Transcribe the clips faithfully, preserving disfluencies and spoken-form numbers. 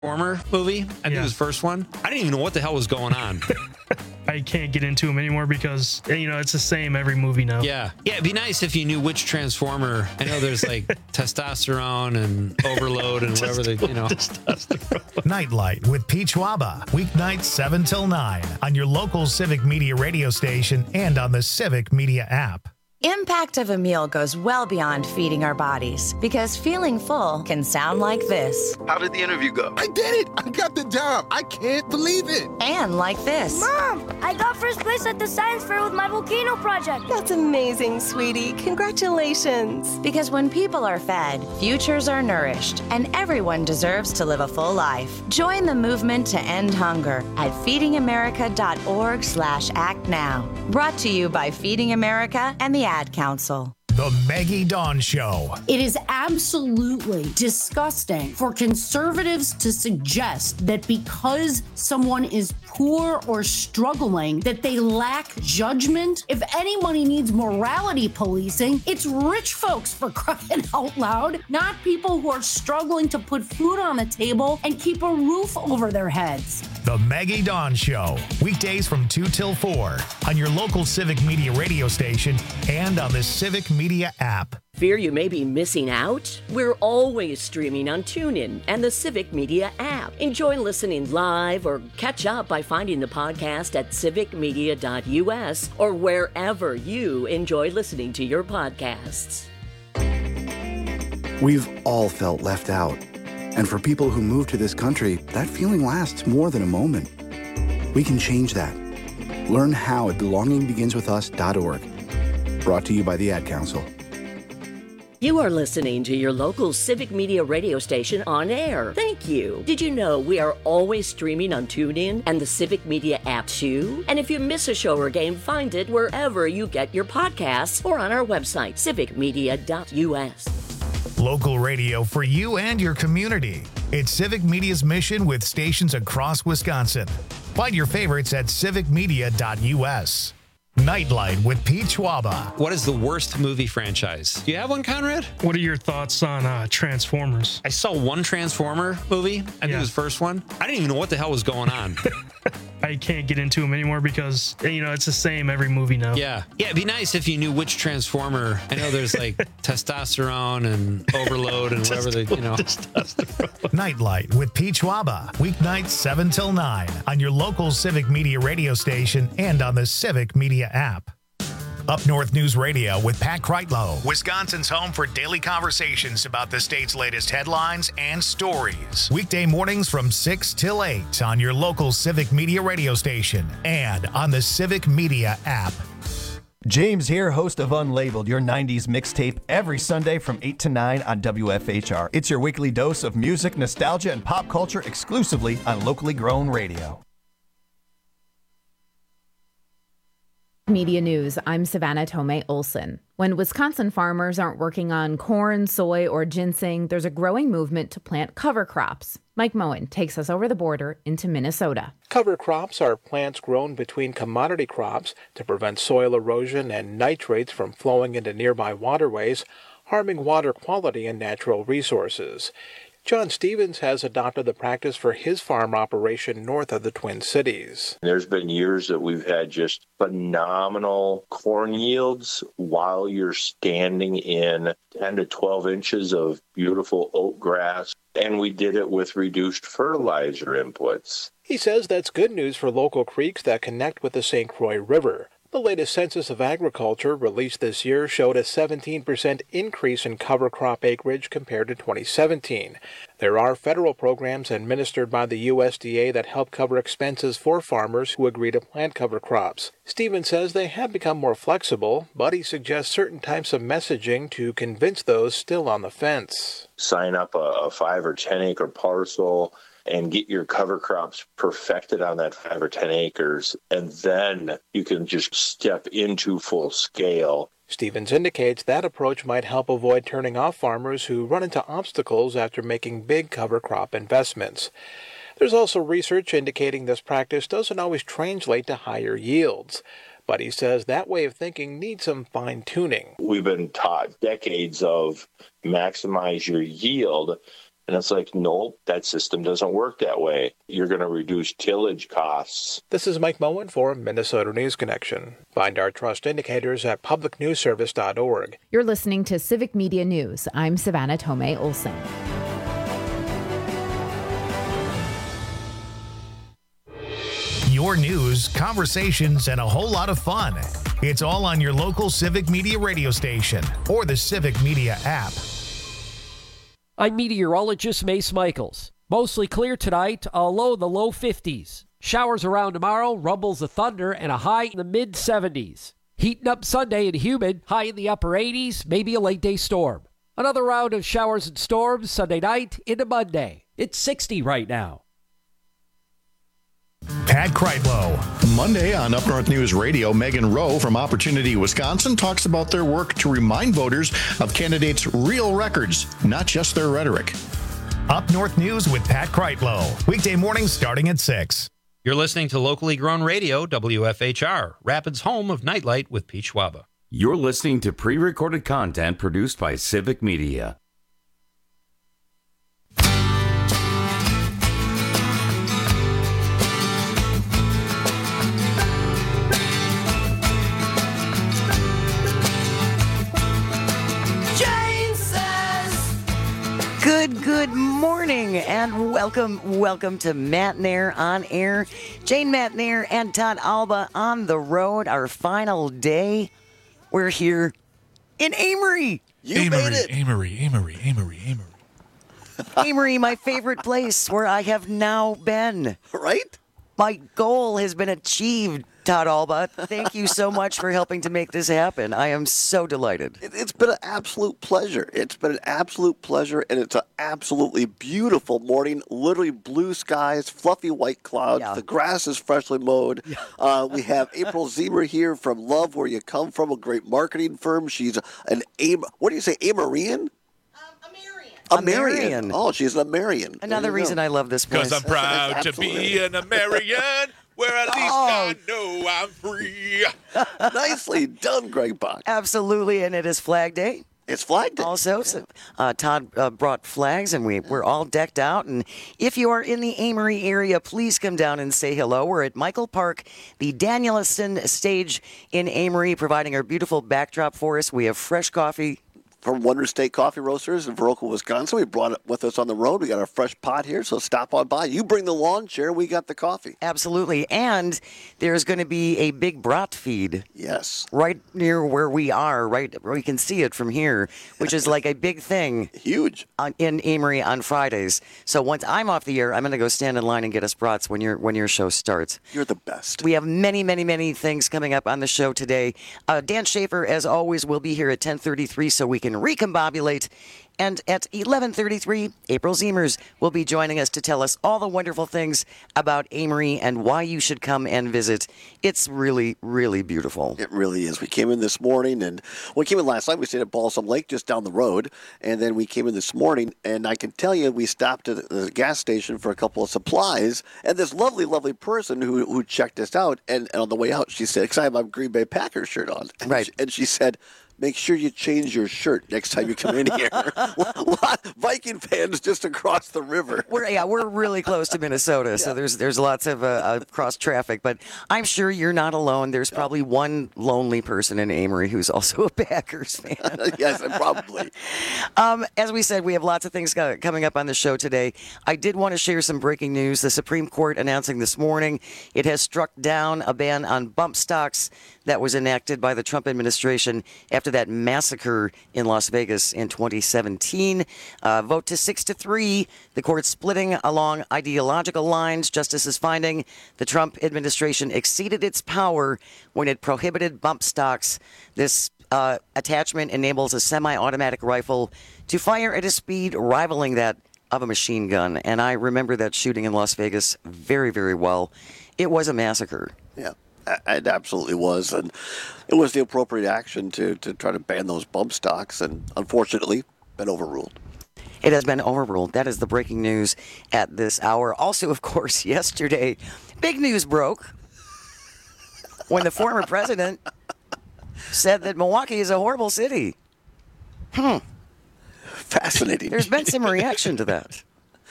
Transformer movie. I think Yeah. it was the first one. I didn't even know what the hell was going on. I can't get into them anymore because, you know, it's the same every movie now. Yeah. Yeah, it'd be nice if you knew which Transformer. I know there's like testosterone and overload and whatever they, you know. Nightlight with Peach Waba. Weeknights seven till nine on your local Civic Media radio station and on the Civic Media app. Impact of a meal goes well beyond feeding our bodies because feeling full can sound like this. How did the interview go? I did it! I got the job! I can't believe it! And like this. Mom, I got first place at the science fair with my volcano project. That's amazing, sweetie. Congratulations. Because when people are fed, futures are nourished, and everyone deserves to live a full life. Join the movement to end hunger at feedingamerica.org slash act now. Brought to you by Feeding America and the Ad Council. The Maggie Dawn Show. It is absolutely disgusting for conservatives to suggest that because someone is poor or struggling, that they lack judgment. If anybody needs morality policing, it's rich folks, for crying out loud, not people who are struggling to put food on the table and keep a roof over their heads. The Maggie Dawn Show. Weekdays from two till four on your local Civic Media radio station and on the Civic Media app. Fear you may be missing out? We're always streaming on TuneIn and the Civic Media app. Enjoy listening live or catch up by finding the podcast at civic media dot u s or wherever you enjoy listening to your podcasts. We've all felt left out. And for people who move to this country, that feeling lasts more than a moment. We can change that. Learn how at belonging begins with us dot org. Brought to you by the Ad Council. You are listening to your local Civic Media radio station on air. Thank you. Did you know we are always streaming on TuneIn and the Civic Media app too? And if you miss a show or game, find it wherever you get your podcasts or on our website, civic media dot u s. Local radio for you and your community. It's Civic Media's mission with stations across Wisconsin. Find your favorites at civic media dot u s. Nightlight with Pete Schwaba. What is the worst movie franchise? Do you have one, Conrad? What are your thoughts on uh, Transformers? I saw one Transformer movie. I think Yeah. it was the first one. I didn't even know what the hell was going on. I can't get into them anymore because, you know, it's the same every movie now. Yeah. Yeah, it'd be nice if you knew which Transformer. I know there's like testosterone and overload and whatever they, you know. Nightlight with Pete Schwaba. Weeknights seven till nine on your local Civic Media radio station and on the Civic Media app. Up North News Radio with Pat Kreitlow, Wisconsin's home for daily conversations about the state's latest headlines and stories. Weekday mornings from six till eight on your local Civic Media radio station and on the Civic Media app. James here, host of Unlabeled, your nineties mixtape, every Sunday from eight to nine on W F H R. It's your weekly dose of music, nostalgia, and pop culture exclusively on locally grown radio. Media News, I'm Savannah Tomei Olson. When Wisconsin farmers aren't working on corn, soy, or ginseng, there's a growing movement to plant cover crops. Mike Moen takes us over the border into Minnesota. Cover crops are plants grown between commodity crops to prevent soil erosion and nitrates from flowing into nearby waterways, harming water quality and natural resources. John Stevens has adopted the practice for his farm operation north of the Twin Cities. There's been years that we've had just phenomenal corn yields while you're standing in ten to twelve inches of beautiful oat grass, and we did it with reduced fertilizer inputs. He says that's good news for local creeks that connect with the Saint Croix River. The latest Census of Agriculture released this year showed a seventeen percent increase in cover crop acreage compared to twenty seventeen. There are federal programs administered by the U S D A that help cover expenses for farmers who agree to plant cover crops. Stephen says they have become more flexible, but he suggests certain types of messaging to convince those still on the fence. Sign up a, a five or ten acre parcel and get your cover crops perfected on that five or ten acres, and then you can just step into full scale. Stevens indicates that approach might help avoid turning off farmers who run into obstacles after making big cover crop investments. There's also research indicating this practice doesn't always translate to higher yields, but he says that way of thinking needs some fine-tuning. We've been taught decades of maximize your yield, And it's like, nope, that system doesn't work that way. You're going to reduce tillage costs. This is Mike Moen for Minnesota News Connection. Find our trust indicators at public news service dot org. You're listening to Civic Media News. I'm Savannah Tomei Olson. Your news, conversations, and a whole lot of fun. It's all on your local Civic Media radio station or the Civic Media app. I'm meteorologist Mace Michaels. Mostly clear tonight, a low in the low fifties. Showers around tomorrow, rumbles of thunder, and a high in the mid seventies. Heating up Sunday and humid, high in the upper eighties, maybe a late day storm. Another round of showers and storms Sunday night into Monday. It's sixty right now. Pat Kreitlow. Monday on Up North News Radio, Megan Rowe from Opportunity Wisconsin talks about their work to remind voters of candidates' real records, not just their rhetoric. Up North News with Pat Kreitlow. Weekday mornings starting at six. You're listening to locally grown radio, W F H R, Rapids' home of Nightlight with Pete Schwaba. You're listening to pre-recorded content produced by Civic Media. Good, good morning, and welcome, welcome to Matt Nair on air. Jane Matt Nair and Todd Alba on the road. Our final day. We're here in Amory. You Amory, made it. Amory, Amory, Amory, Amory. Amory, my favorite place where I have now been. Right? My goal has been achieved, Todd Alba. Thank you so much for helping to make this happen. I am so delighted. It, it's been an absolute pleasure. It's been an absolute pleasure, and it's an absolutely beautiful morning. Literally blue skies, fluffy white clouds. Yeah. The grass is freshly mowed. Yeah. Uh, we have April Ziemer here from Love Where You Come From, a great marketing firm. She's an Am. What do you say, Amarian? Amarian. Amarian. Oh, she's an Amarian. Another reason I love this place. Because I'm proud to be an Amarian, where at least oh. I know I'm free. Nicely done, Greg Bach. Absolutely, and it is Flag Day. It's Flag Day. Also, so, uh, Todd uh, brought flags, and we, we're all decked out. And if you are in the Amory area, please come down and say hello. We're at Michael Park, the Danielson stage in Amory, providing our beautiful backdrop for us. We have fresh coffee from Wonder State Coffee Roasters in Viroqua, Wisconsin. We brought it with us on the road. We got our fresh pot here, so stop on by. You bring the lawn chair, we got the coffee. Absolutely. And there's going to be a big brat feed. Yes. Right near where we are, right where we can see it from here, which is like a big thing. Huge. On, in Amory on Fridays. So once I'm off the air, I'm going to go stand in line and get us brats when your when your show starts. You're the best. We have many, many, many things coming up on the show today. Uh, Dan Schaefer, as always, will be here at ten thirty-three so we can recombobulate. And at eleven thirty-three, April Ziemers will be joining us to tell us all the wonderful things about Amory and why you should come and visit. It's really, really beautiful. It really is. We came in this morning, and we came in last night. We stayed at Balsam Lake just down the road, and then we came in this morning, and I can tell you we stopped at the gas station for a couple of supplies, and this lovely, lovely person who, who checked us out, and, and on the way out, she said, because I have my Green Bay Packers shirt on, and right. she, and she said, make sure you change your shirt next time you come in here. Viking fans just across the river. We're yeah, we're really close to Minnesota, yeah. so there's there's lots of uh, uh, cross traffic. But I'm sure you're not alone. There's probably one lonely person in Amory who's also a Packers fan. Yes, probably. um, as we said, we have lots of things coming up on the show today. I did want to share some breaking news. The Supreme Court announcing this morning it has struck down a ban on bump stocks that was enacted by the Trump administration after that massacre in Las Vegas in twenty seventeen. Uh, vote to six to three. The court splitting along ideological lines. Justices finding the Trump administration exceeded its power when it prohibited bump stocks. This uh, attachment enables a semi-automatic rifle to fire at a speed rivaling that of a machine gun. And I remember that shooting in Las Vegas very, very well. It was a massacre. Yeah. It absolutely was, and it was the appropriate action to, to try to ban those bump stocks, and unfortunately, been overruled. It has been overruled. That is the breaking news at this hour. Also, of course, yesterday, big news broke when the former president said that Milwaukee is a horrible city. Hmm. Fascinating. There's been some reaction to that.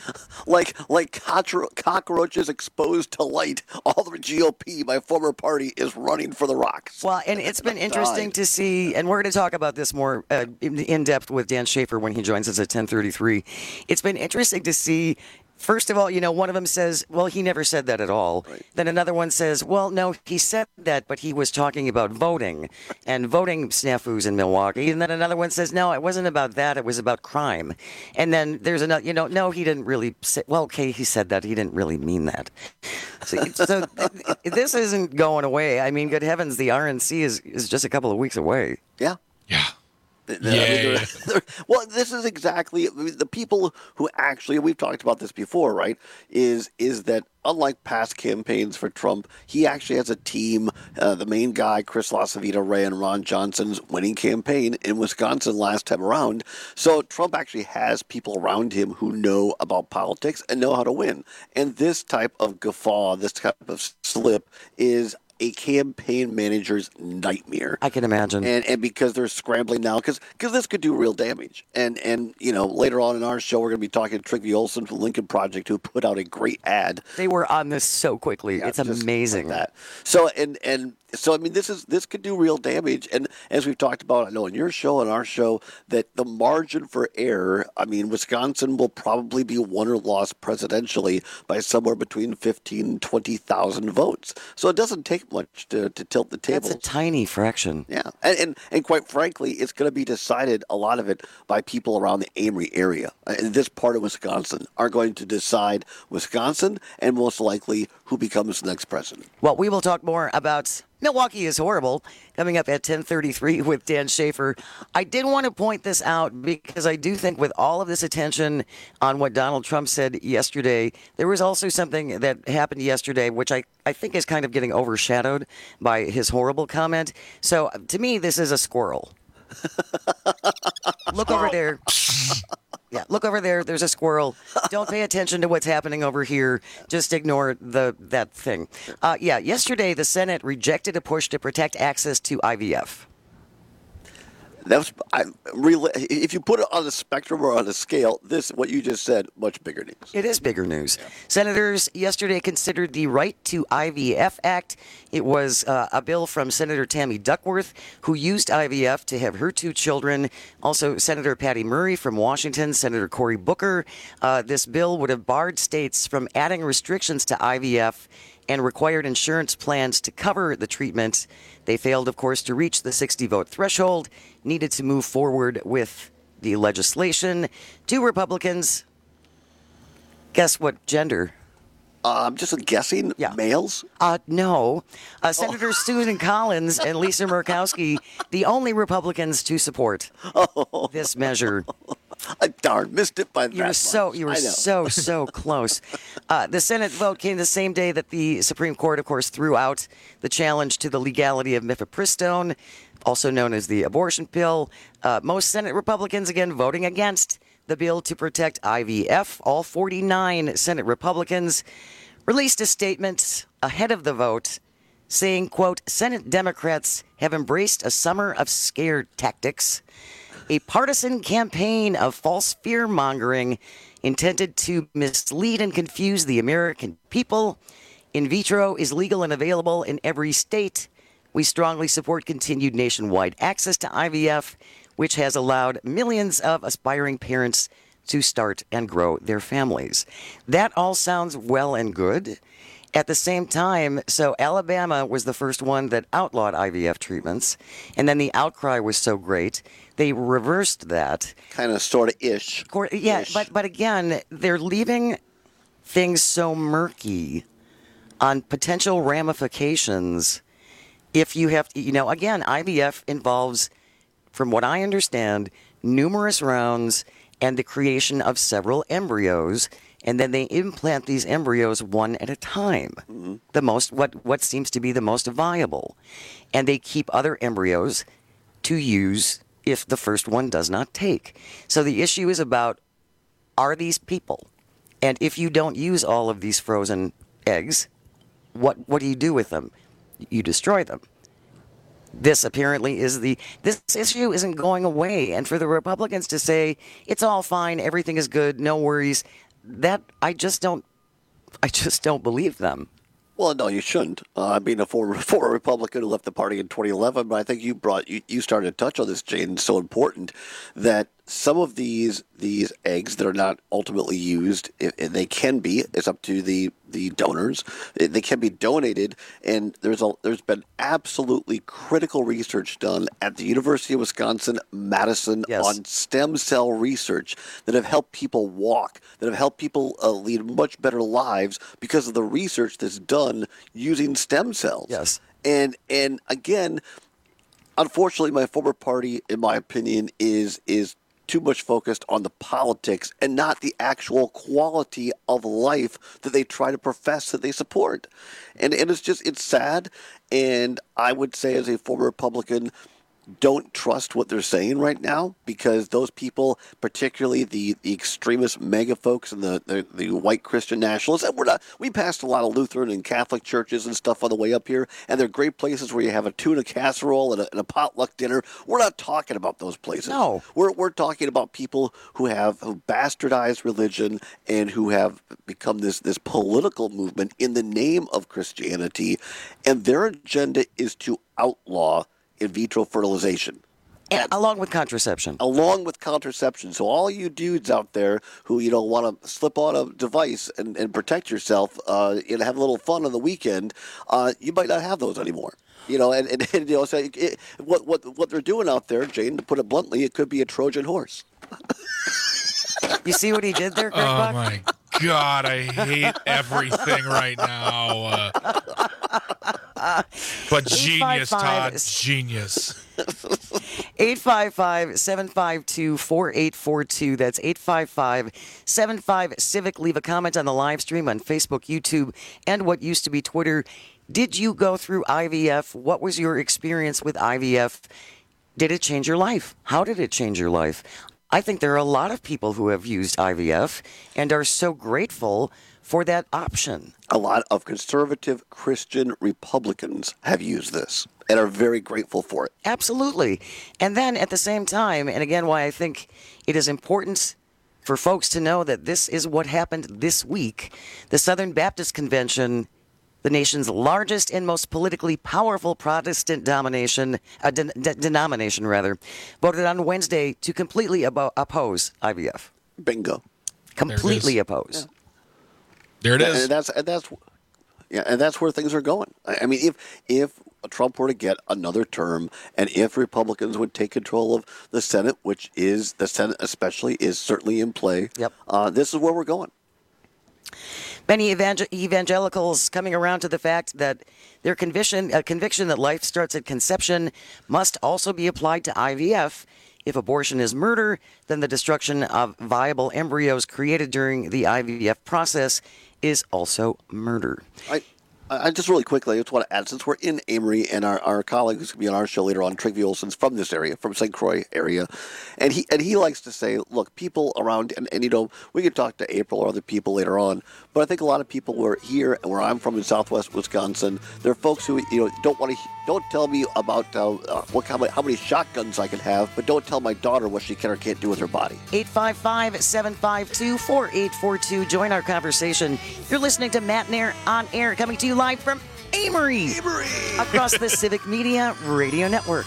Like like cockro- cockroaches exposed to light, all the G O P, my former party, is running for the rocks. Well, and it's been interesting to see, and we're going to talk about this more uh, in, in depth with Dan Schaefer when he joins us at ten thirty-three. It's been interesting to see. First of all, you know, one of them says, well, he never said that at all. Right. Then another one says, well, no, he said that, but he was talking about voting and voting snafus in Milwaukee. And then another one says, no, it wasn't about that. It was about crime. And then there's another, you know, no, he didn't really say, well, okay, he said that. He didn't really mean that. So, so this isn't going away. I mean, good heavens, the R N C is, is just a couple of weeks away. Yeah. Yeah. I mean, they're, they're, well, this is exactly the people who actually, we've talked about this before, right? Is is that unlike past campaigns for Trump, he actually has a team. Uh, the main guy, Chris LaCivita Ray, and Ron Johnson's winning campaign in Wisconsin last time around. So Trump actually has people around him who know about politics and know how to win. And this type of guffaw, this type of slip is a campaign manager's nightmare. I can imagine. And and because they're scrambling now, because this could do real damage. And, and, you know, later on in our show, we're going to be talking to Trygve Olsen from Lincoln Project, who put out a great ad. They were on this so quickly. Yeah, it's amazing. Like that. So, and, and, So, I mean, this is this could do real damage. And as we've talked about, I know in your show and our show, that the margin for error, I mean, Wisconsin will probably be won or lost presidentially by somewhere between fifteen and twenty thousand votes. So it doesn't take much to, to tilt the table. That's a tiny fraction. Yeah. And, and, and quite frankly, it's going to be decided, a lot of it, by people around the Amory area. In this part of Wisconsin are going to decide Wisconsin and most likely who becomes the next president. Well, we will talk more about Milwaukee is horrible, coming up at ten thirty-three with Dan Schaefer. I did want to point this out because I do think with all of this attention on what Donald Trump said yesterday, there was also something that happened yesterday, which I, I think is kind of getting overshadowed by his horrible comment. So to me, this is a squirrel. Look over there. Yeah, look over there. There's a squirrel. Don't pay attention to what's happening over here. Just ignore the that thing. Uh, yeah, yesterday the Senate rejected a push to protect access to I V F. That was, I, really, if you put it on a spectrum or on a scale, this, what you just said, much bigger news. It is bigger news. Yeah. Senators yesterday considered the Right to I V F Act. It was uh, a bill from Senator Tammy Duckworth, who used I V F to have her two children. Also, Senator Patty Murray from Washington, Senator Cory Booker. Uh, this bill would have barred states from adding restrictions to I V F and required insurance plans to cover the treatment. They failed, of course, to reach the sixty-vote threshold needed to move forward with the legislation. Two Republicans, guess what gender? Uh, I'm just guessing. Yeah. Males? Uh, no. Uh, Senator oh. Susan Collins and Lisa Murkowski, the only Republicans to support oh. this measure. I darn missed it by that You were much. so you were so so close. Uh, the Senate vote came the same day that the Supreme Court, of course, threw out the challenge to the legality of mifepristone, also known as the abortion pill. Uh, most Senate Republicans again voting against the bill to protect I V F. All forty-nine Senate Republicans released a statement ahead of the vote saying, quote, Senate Democrats have embraced a summer of scare tactics, a partisan campaign of false fear-mongering intended to mislead and confuse the American people. In vitro is legal and available in every state. We strongly support continued nationwide access to I V F, which has allowed millions of aspiring parents to start and grow their families. That all sounds well and good. At the same time, so Alabama was the first one that outlawed I V F treatments, and then the outcry was so great, they reversed that. Kind of, sort of, ish. Yeah, ish. but but again, they're leaving things so murky on potential ramifications. If you have, you know, again, I V F involves, from what I understand, numerous rounds and the creation of several embryos. And then they implant these embryos one at a time, mm-hmm. the most what, what seems to be the most viable. And they keep other embryos to use if the first one does not take. So the issue is about, are these people? And if you don't use all of these frozen eggs, what what do you do with them? You destroy them. this apparently is the, this issue isn't going away. And for the Republicans to say, it's all fine, everything is good, no worries, that I just don't, I just don't believe them. Well, no, you shouldn't. Uh, being a former, former Republican who left the party in twenty eleven, but I think you brought you, you started to touch on this, Jane. It's so important that some of these these eggs that are not ultimately used, and they can be, it's up to the, the donors. They can be donated, and there's a there's been absolutely critical research done at the University of Wisconsin Madison yes. on stem cell research that have helped people walk, that have helped people uh, lead much better lives because of the research that's done using stem cells. Yes, and and again, unfortunately, my former party, in my opinion, is is. too much focused on the politics and not the actual quality of life that they try to profess that they support. And and it's just, it's sad. And I would say as a former Republican, don't trust what they're saying right now, because those people, particularly the, the extremist mega folks and the, the, the white Christian nationalists, and we're not, we passed a lot of Lutheran and Catholic churches and stuff on the way up here, and they're great places where you have a tuna casserole and a, and a potluck dinner. We're not talking about those places. No. We're, we're talking about people who have who bastardized religion and who have become this, this political movement in the name of Christianity, and their agenda is to outlaw in vitro fertilization. And along with contraception. Along with contraception. So all you dudes out there who, you know, want to slip on a device and, and protect yourself uh, and have a little fun on the weekend, uh, you might not have those anymore. You know, and, and, and you know, so it, what, what, what they're doing out there, Jane, to put it bluntly, it could be a Trojan horse. You see what he did there, Greg Oh, Buck? my God, I hate everything right now. Uh, but genius, Todd, genius. eight five five, seven five two, four eight four two. That's eight five five, seven five, civic. Leave a comment on the live stream on Facebook, YouTube, and what used to be Twitter. Did you go through I V F? What was your experience with I V F? Did it change your life? How did it change your life? I think there are a lot of people who have used I V F and are so grateful for that option. A lot of conservative Christian Republicans have used this and are very grateful for it. Absolutely. And then at the same time, and again, why I think it is important for folks to know that this is what happened this week, the Southern Baptist Convention, the nation's largest and most politically powerful Protestant domination, uh, de- de- denomination, rather, voted on Wednesday to completely abo- oppose I V F. Bingo. Completely oppose. Yeah. There it is. And that's and that's yeah, and that's where things are going. I mean, if if Trump were to get another term, and if Republicans would take control of the Senate, which is the Senate especially is certainly in play. Yep. Uh, this is where we're going. Many evangel- evangelicals coming around to the fact that their conviction, uh, conviction that life starts at conception must also be applied to I V F. If abortion is murder, then the destruction of viable embryos created during the I V F process is also murder. I, I just really quickly, I just want to add, since we're in Amory, and our, our colleague who's going to be on our show later on, Trygve Olsen's from this area, from Saint Croix area, and he and he likes to say, look, people around, and, and you know, we could talk to April or other people later on, but I think a lot of people who are here, and where I'm from in Southwest Wisconsin, there are folks who, you know, don't want to, don't tell me about uh, uh, what how many, how many shotguns I can have, but don't tell my daughter what she can or can't do with her body. eight five five, seven five two, four eight four two. Join our conversation. You're listening to Matt Nair on Air, coming to you live from Amory, Amory. across the Civic Media Radio Network.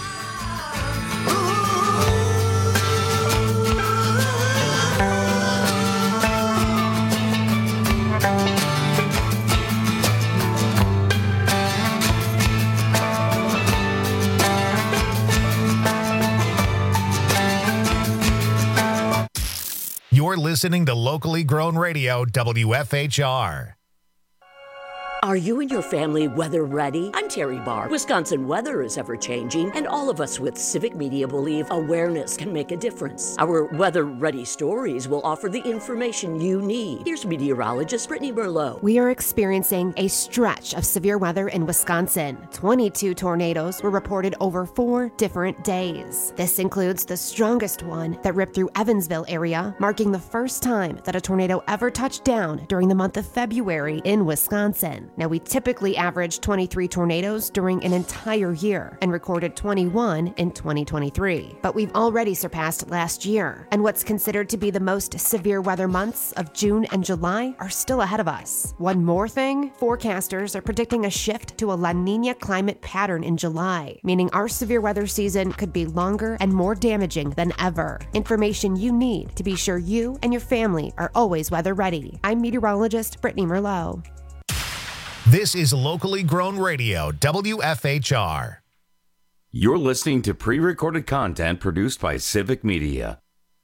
You're listening to locally grown radio, W F H R. Are you and your family weather ready? I'm Terry Barr. Wisconsin weather is ever changing, and all of us with Civic Media believe awareness can make a difference. Our weather ready stories will offer the information you need. Here's meteorologist Brittany Merlot. We are experiencing a stretch of severe weather in Wisconsin. twenty-two tornadoes were reported over four different days. This includes the strongest one that ripped through Evansville area, marking the first time that a tornado ever touched down during the month of February in Wisconsin. Now, we typically average twenty-three tornadoes during an entire year and recorded twenty-one in twenty twenty-three. But we've already surpassed last year, and what's considered to be the most severe weather months of June and July are still ahead of us. One more thing, forecasters are predicting a shift to a La Nina climate pattern in July, meaning our severe weather season could be longer and more damaging than ever. Information you need to be sure you and your family are always weather ready. I'm meteorologist Brittany Merlot. This is locally grown radio, W F H R. You're listening to pre-recorded content produced by Civic Media.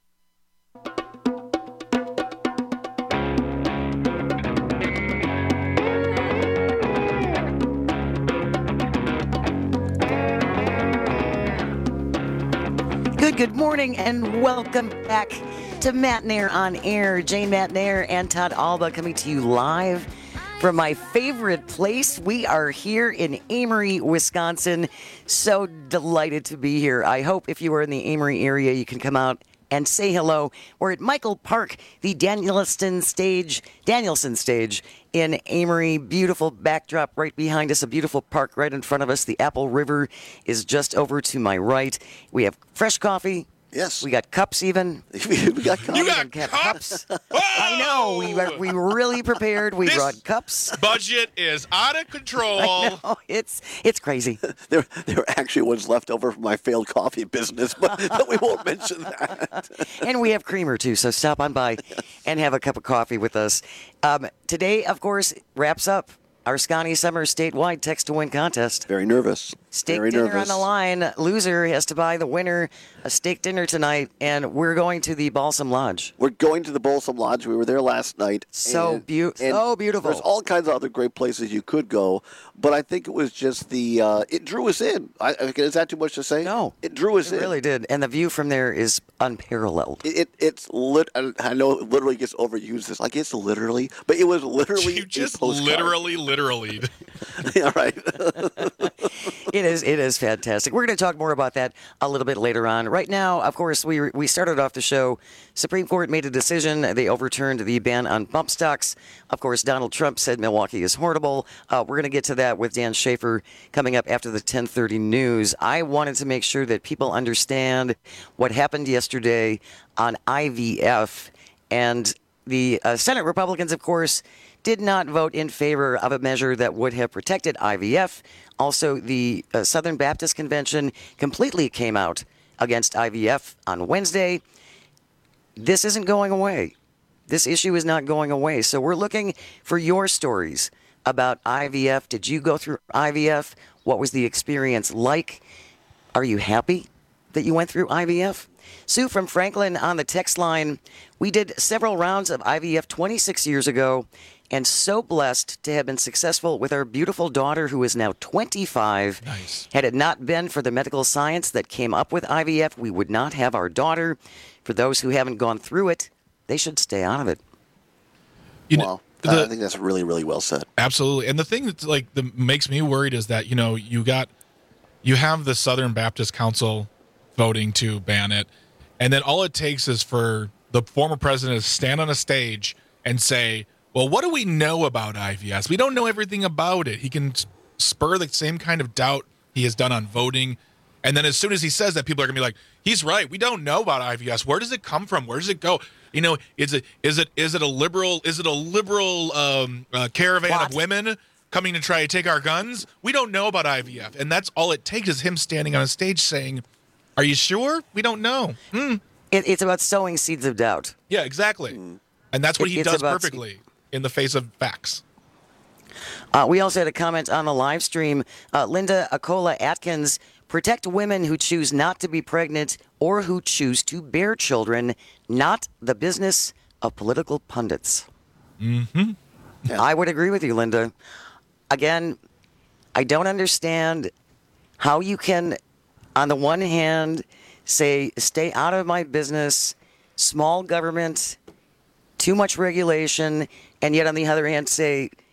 Good, good morning, and welcome back to Matt Nair on Air. Jane Matt Nair and Todd Alba coming to you live from my favorite place. We are here in Amory, Wisconsin. So delighted to be here. I hope if you are in the Amory area, you can come out and say hello. We're at Michael Park, the Danielson stage, Danielson stage in Amory. Beautiful backdrop right behind us, a beautiful park right in front of us. The Apple River is just over to my right. We have fresh coffee. Yes. We got cups even. we got cups. You got cups? I know. We were, we were really prepared. We This brought cups. Budget is out of control. I know. It's, it's crazy. there, there were actually ones left over from my failed coffee business, but, but we won't mention that. And we have creamer, too, so stop on by and have a cup of coffee with us. Um, today, of course, wraps up our Scotty Summer statewide text to win contest. Very nervous. Steak Very dinner nervous. on the line. Loser has to buy the winner a steak dinner tonight, and we're going to the Balsam Lodge. We're going to the Balsam Lodge. We were there last night. So, and, beau- and so beautiful. There's all kinds of other great places you could go, but I think it was just the, uh, it drew us in. I, is that too much to say? No. It drew us It in. really did, and the view from there is unparalleled. It, it It's lit. I know it literally gets overused. It's like, it's literally, but it was literally You just a postcard. literally, literally. Yeah, right. It is. It is fantastic. We're going to talk more about that a little bit later on. Right now, of course, we we started off the show. Supreme Court made a decision. They overturned the ban on bump stocks. Of course, Donald Trump said Milwaukee is horrible. Uh, we're going to get to that with Dan Schaefer coming up after the ten thirty news. I wanted to make sure that people understand what happened yesterday on I V F. And the uh, Senate Republicans, of course, did not vote in favor of a measure that would have protected I V F. Also, the uh, Southern Baptist Convention completely came out against I V F on Wednesday. This isn't going away. This issue is not going away. So we're looking for your stories about I V F. Did you go through I V F? What was the experience like? Are you happy that you went through I V F? Sue from Franklin on the text line. We did several rounds of I V F twenty-six years ago, and so blessed to have been successful with our beautiful daughter, who is now twenty-five. Nice. Had it not been for the medical science that came up with I V F, we would not have our daughter. For those who haven't gone through it, they should stay out of it. You know, Wow. the- I think that's really, really well said. Absolutely. And the thing that's like that makes me worried is that, you know, you got you have the Southern Baptist Council voting to ban it, and then all it takes is for the former president to stand on a stage and say, well, what do we know about I V S? We don't know everything about it. He can s- spur the same kind of doubt he has done on voting. And then as soon as he says that, people are going to be like, he's right. We don't know about I V S. Where does it come from? Where does it go? You know, is it is it is it a liberal is it a liberal um, uh, caravan What? of women coming to try to take our guns? We don't know about I V F. And that's all it takes is him standing on a stage saying, are you sure? We don't know. Hmm. It, it's about sowing seeds of doubt. Yeah, exactly. And that's what It- he it's does about- perfectly in the face of facts. Uh, we also had a comment on the live stream. Uh, Linda Acola Atkins, protect women who choose not to be pregnant or who choose to bear children, not the business of political pundits. Mm-hmm. I would agree with you, Linda. Again, I don't understand how you can, on the one hand, say, stay out of my business, small government, too much regulation, and yet on the other hand say,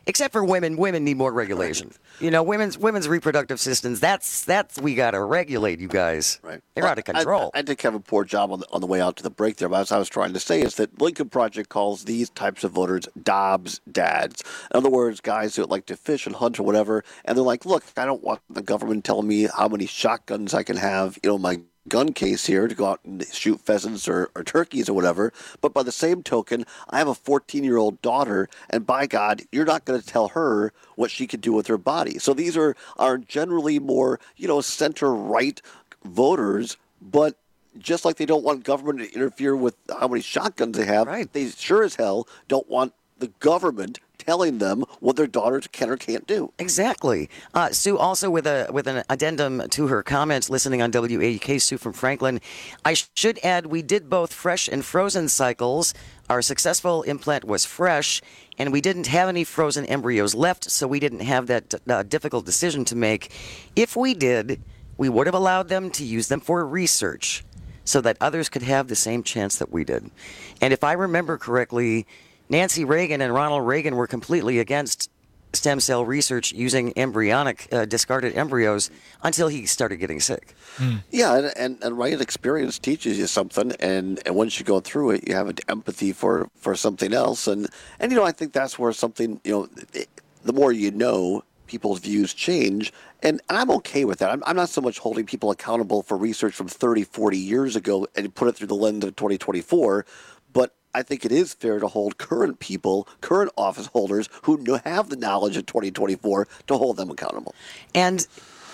Except for women, women need more regulation. You know, women's women's reproductive systems. That's that's we got to regulate, you guys. Right, they're well, out of control. I, I did have a poor job on the, on the way out to the break there. But as I was trying to say is that Lincoln Project calls these types of voters Dobbs dads. In other words, guys who like to fish and hunt or whatever, and they're like, look, I don't want the government telling me how many shotguns I can have. You know, my gun case here to go out and shoot pheasants or, or turkeys or whatever. But by the same token, I have a fourteen-year-old daughter, and by God, you're not going to tell her what she can do with her body. So these are, are generally more, you know, center-right voters, but just like they don't want government to interfere with how many shotguns they have, right. They sure as hell don't want the government telling them what their daughters can or can't do. Exactly. Uh, Sue, also with a with an addendum to her comments, listening on W A K, Sue from Franklin, I should add we did both fresh and frozen cycles. Our successful implant was fresh, and we didn't have any frozen embryos left, so we didn't have that uh, difficult decision to make. If we did, we would have allowed them to use them for research so that others could have the same chance that we did. And if I remember correctly, Nancy Reagan and Ronald Reagan were completely against stem cell research using embryonic, uh, discarded embryos until he started getting sick. Mm. Yeah, and, and, and right experience teaches you something, and, and once you go through it, you have an empathy for, for something else. And, and, you know, I think that's where something, you know, the more you know, people's views change, and, and I'm okay with that. I'm, I'm not so much holding people accountable for research from thirty, forty years ago and put it through the lens of twenty twenty-four, but I think it is fair to hold current people, current office holders who have the knowledge of twenty twenty-four to hold them accountable. And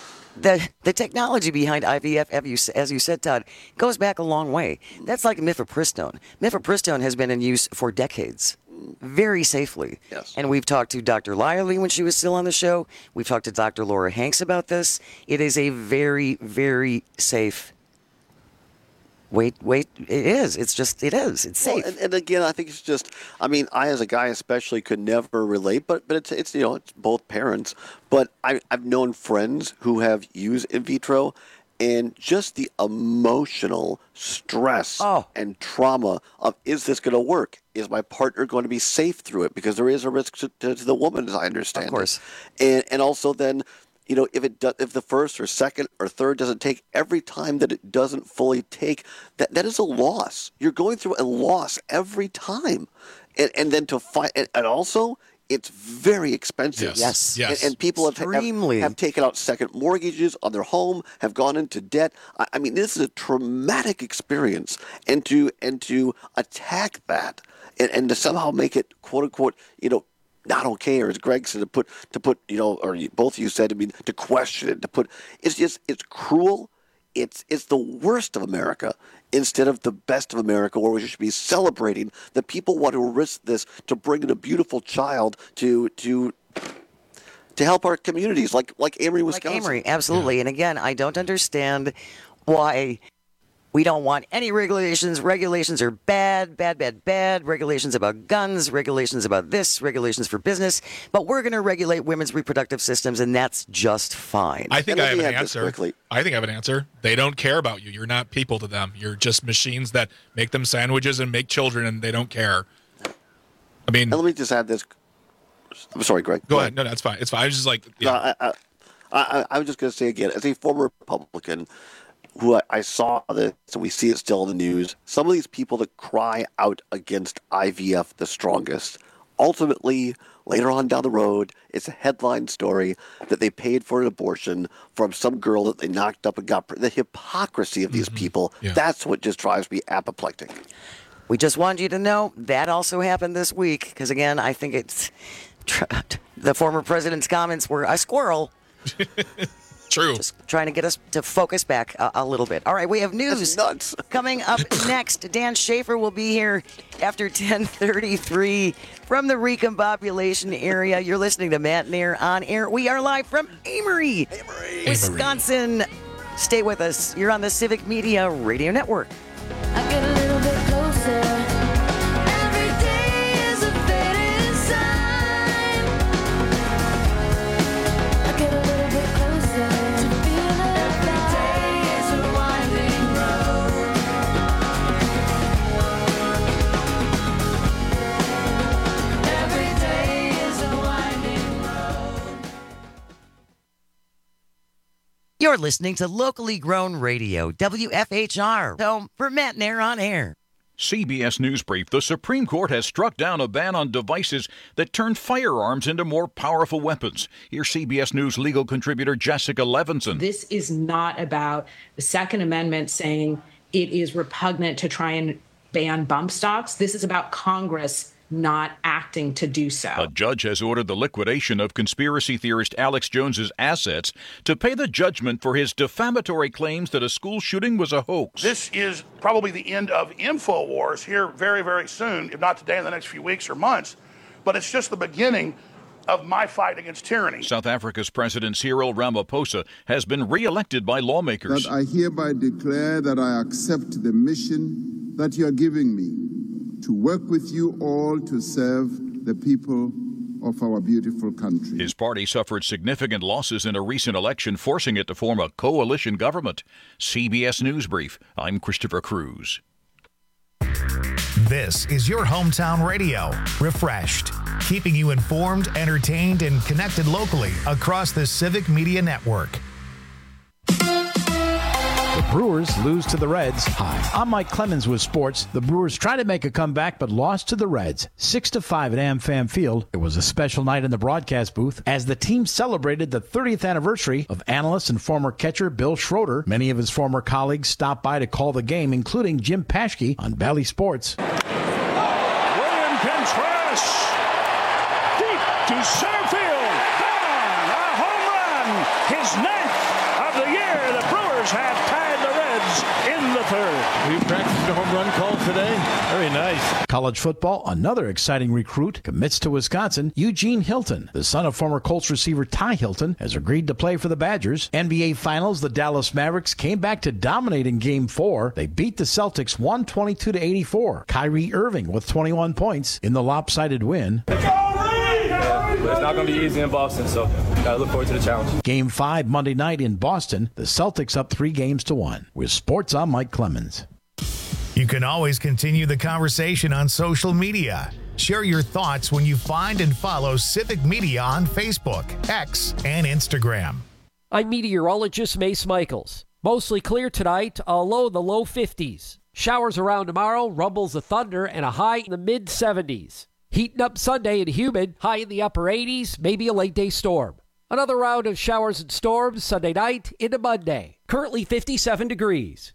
the the technology behind I V F, as you said, Todd, goes back a long way. That's like mifepristone. Mifepristone has been in use for decades, very safely. Yes. And we've talked to Doctor Lyerly when she was still on the show. We've talked to Doctor Laura Hanks about this. It is a very, very safe Wait, wait, it is. It's just, it is. It's safe. Well, and, and again, I think it's just, I mean, I as a guy especially could never relate, but but it's, it's you know, it's both parents. But I, I've known friends who have used in vitro, and just the emotional stress oh. and trauma of, is this going to work? Is my partner going to be safe through it? Because there is a risk to, to, to the woman, as I understand Of course. it. And, and also then, you know, if it do, if the first or second or third doesn't take, every time that it doesn't fully take, that that is a loss. You're going through a loss every time, and and then to find, and, and also it's very expensive. Yes, yes. And, and people have, Extremely. have have taken out second mortgages on their home, have gone into debt. I, I mean, this is a traumatic experience, and to and to attack that, and, and to somehow make it quote unquote, you know, not okay, or as Greg said, to put, to put, you know, or both of you said, I mean, to question it, to put, it's just, it's cruel. It's, it's the worst of America instead of the best of America, where we should be celebrating that people want to risk this to bring in a beautiful child to, to, to help our communities, like, like Amory, Wisconsin. Like Amory, absolutely. Yeah. And again, I don't understand why we don't want any regulations. Regulations are bad, bad, bad, bad. Regulations about guns, regulations about this, regulations for business. But we're going to regulate women's reproductive systems, and that's just fine. I think And I have let an me add this answer. quickly. I think I have an answer. They don't care about you. You're not people to them. You're just machines that make them sandwiches and make children, and they don't care. I mean, And let me just add this. I'm sorry, Greg. go ahead. No, that's fine. It's fine. I was just like, yeah. No, I, I, I, I was just going to say again, as a former Republican who I, I saw this, and we see it still in the news, some of these people that cry out against I V F the strongest, ultimately, later on down the road, it's a headline story that they paid for an abortion from some girl that they knocked up and got. The hypocrisy of these Mm-hmm. people, Yeah. that's what just drives me apoplectic. We just wanted you to know that also happened this week, because again, I think it's the former president's comments were a squirrel. True. Just trying to get us to focus back a, a little bit. All right, we have news nuts. coming up next. Dan Schaefer will be here after ten thirty-three from the recombobulation area. You're listening to Matt Nair on air. We are live from Amory, Amory. Wisconsin. Stay with us. You're on the Civic Media Radio Network. I get a little bit closer. Every day is a fading sign. I get a little bit closer to feeling every day is a winding road. Every day is a winding You're listening to locally grown radio, W F H R, home for Matt Nair on air. C B S News Brief. The Supreme Court has struck down a ban on devices that turn firearms into more powerful weapons. Here's C B S News legal contributor Jessica Levinson. This is not about the Second Amendment saying it is repugnant to try and ban bump stocks. This is about Congress not acting to do so. A judge has ordered the liquidation of conspiracy theorist Alex Jones's assets to pay the judgment for his defamatory claims that a school shooting was a hoax. This is probably the end of InfoWars here very, very soon, if not today, in the next few weeks or months. But it's just the beginning of my fight against tyranny. South Africa's President Cyril Ramaphosa has been re-elected by lawmakers. That I hereby declare that I accept the mission that you are giving me to work with you all to serve the people of our beautiful country. His party suffered significant losses in a recent election, forcing it to form a coalition government. C B S News Brief. I'm Christopher Cruz. This is your hometown radio, refreshed, keeping you informed, entertained, and connected locally across the Civic Media Network. The Brewers lose to the Reds. Hi, I'm Mike Clemens with sports. The Brewers tried to make a comeback but lost to the Reds, six to five at AmFam Field. It was a special night in the broadcast booth as the team celebrated the thirtieth anniversary of analyst and former catcher Bill Schroeder. Many of his former colleagues stopped by to call the game, including Jim Paschke on Bally Sports. William Contreras, deep to center field, gone, a home run, his ninth of the year. The Brewers have tied the Reds in the third. We practiced a home run call today. Very nice. College football, another exciting recruit commits to Wisconsin. Eugene Hilton, the son of former Colts receiver Ty Hilton, has agreed to play for the Badgers. N B A Finals, the Dallas Mavericks came back to dominate in Game four. They beat the Celtics one twenty-two to eighty-four. Kyrie Irving with twenty-one points in the lopsided win. Yeah, but it's not going to be easy in Boston, so got to look forward to the challenge. Game five Monday night in Boston. The Celtics up three games to one. With sports, I'm Mike Clemens. You can always continue the conversation on social media. Share your thoughts when you find and follow Civic Media on Facebook, X, and Instagram. I'm meteorologist Mace Michaels. Mostly clear tonight, a low in the low fifties. Showers around tomorrow, rumbles of thunder, and a high in the mid seventies. Heating up Sunday and humid, high in the upper eighties, maybe a late day storm. Another round of showers and storms Sunday night into Monday. Currently fifty-seven degrees.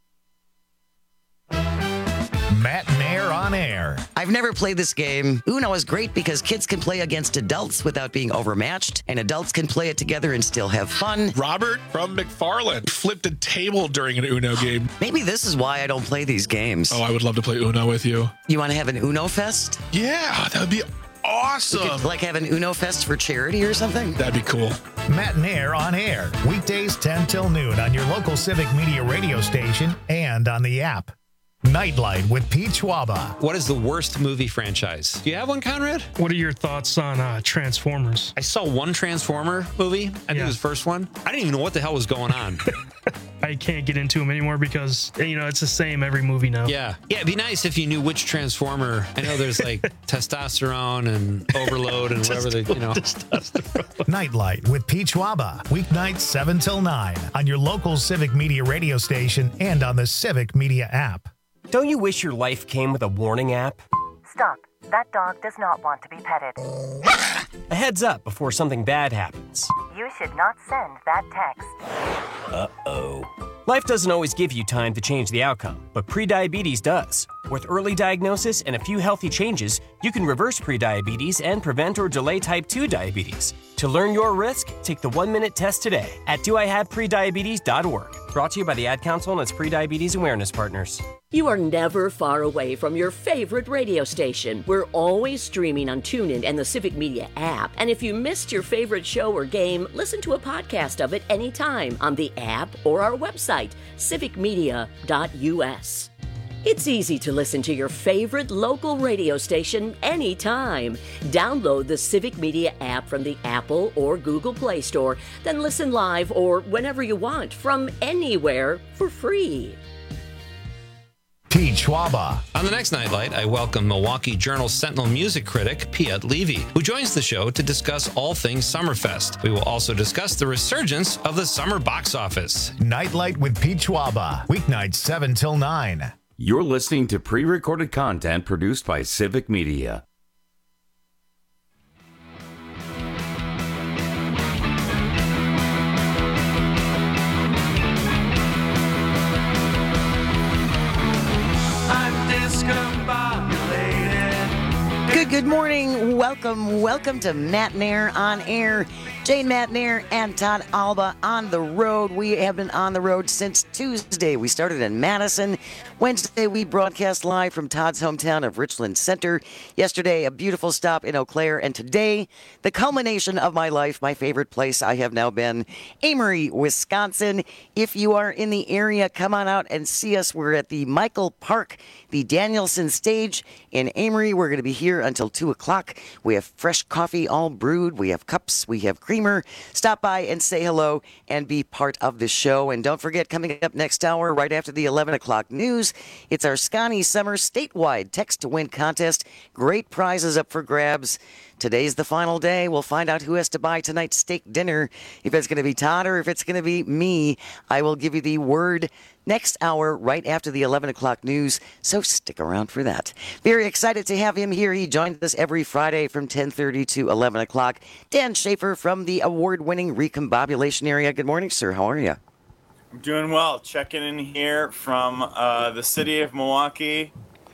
Matt Nair on air. I've never played this game. Uno is great because kids can play against adults without being overmatched, and adults can play it together and still have fun. Robert from McFarland flipped a table during an Uno game. Maybe this is why I don't play these games. Oh, I would love to play Uno with you. You want to have an Uno Fest? Yeah, that would be awesome. We could, like, have an Uno Fest for charity or something? That'd be cool. Matt Nair on air. Weekdays ten till noon on your local Civic Media radio station and on the app. Nightlight with Pete Schwaba. What is the worst movie franchise? Do you have one, Conrad? What are your thoughts on uh, Transformers? I saw one Transformer movie. I think Yeah. it was the first one. I didn't even know what the hell was going on. I can't get into them anymore because, you know, it's the same every movie now. Yeah. Yeah, it'd be nice if you knew which Transformer. I know there's like testosterone and overload and whatever the, you know. Nightlight with Pete Schwaba. Weeknights seven till nine on your local Civic Media radio station and on the Civic Media app. Don't you wish your life came with a warning app? Stop. That dog does not want to be petted. A heads up before something bad happens. You should not send that text. Uh-oh. Life doesn't always give you time to change the outcome, but prediabetes does. With early diagnosis and a few healthy changes, you can reverse prediabetes and prevent or delay type two diabetes. To learn your risk, take the one-minute test today at do I have prediabetes dot org. Brought to you by the Ad Council and its prediabetes awareness partners. You are never far away from your favorite radio station. We're always streaming on TuneIn and the Civic Media app. And if you missed your favorite show or game, listen to a podcast of it anytime on the app or our website, civic media dot u s. It's easy to listen to your favorite local radio station anytime. Download the Civic Media app from the Apple or Google Play Store, then listen live or whenever you want from anywhere for free. Pete Schwaba. On the next Nightlight, I welcome Milwaukee Journal Sentinel music critic Piet Levy, who joins the show to discuss all things Summerfest. We will also discuss the resurgence of the summer box office. Nightlight with Pete Schwaba. Weeknights seven till nine. You're listening to pre-recorded content produced by Civic Media. Good, good morning. Welcome, welcome to Matt Nair on Air. Jane Matt Nair and Todd Alba on the road. We have been on the road since Tuesday. We started in Madison. Wednesday, we broadcast live from Todd's hometown of Richland Center. Yesterday, a beautiful stop in Eau Claire. And today, the culmination of my life, my favorite place I have now been, Amory, Wisconsin. If you are in the area, come on out and see us. We're at the Michael Park, the Danielson stage in Amory. We're going to be here until two o'clock. We have fresh coffee all brewed. We have cups. We have creamer. Stop by and say hello and be part of the show. And don't forget, coming up next hour, right after the eleven o'clock news, it's our Scotty Summer statewide text to win contest. Great prizes up for grabs. Today's the final day. We'll find out who has to buy tonight's steak dinner. If it's going to be Todd or if it's going to be me, I will give you the word next hour right after the eleven o'clock news, so stick around for that. Very excited to have him here. He joins us every Friday from ten thirty to eleven o'clock. Dan Schaefer from the award-winning Recombobulation area. Good morning, sir. How are you? I'm doing well. Checking in here from uh, the city of Milwaukee.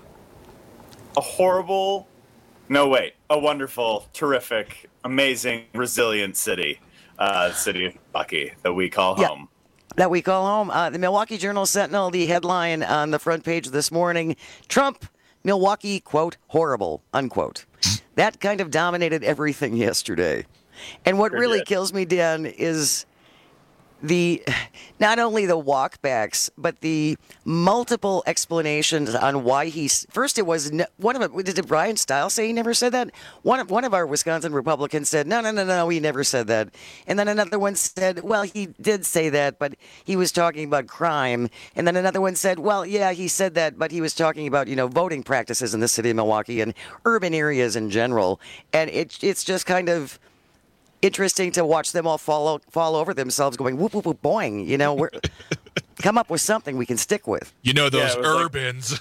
A horrible... No, wait. A wonderful, terrific, amazing, resilient city. Uh, the city of Milwaukee that we call yeah. home. That we call home. Uh, the Milwaukee Journal Sentinel, the headline on the front page this morning, Trump, Milwaukee, quote, horrible, unquote. That kind of dominated everything yesterday. And what Sure really did. kills me, Dan, is the not only the walkbacks, but the multiple explanations on why he's. First, it was no, one of them. Did Brian Stiles say he never said that? One of one of our Wisconsin Republicans said, no, no, no, no, he never said that. And then another one said, well, he did say that, but he was talking about crime. And then another one said, well, yeah, he said that, but he was talking about you know voting practices in the city of Milwaukee and urban areas in general. And it it's just kind of interesting to watch them all fall fall over themselves, going whoop whoop whoop boing. You know, we're come up with something we can stick with. You know those Yeah, it was like- urbans.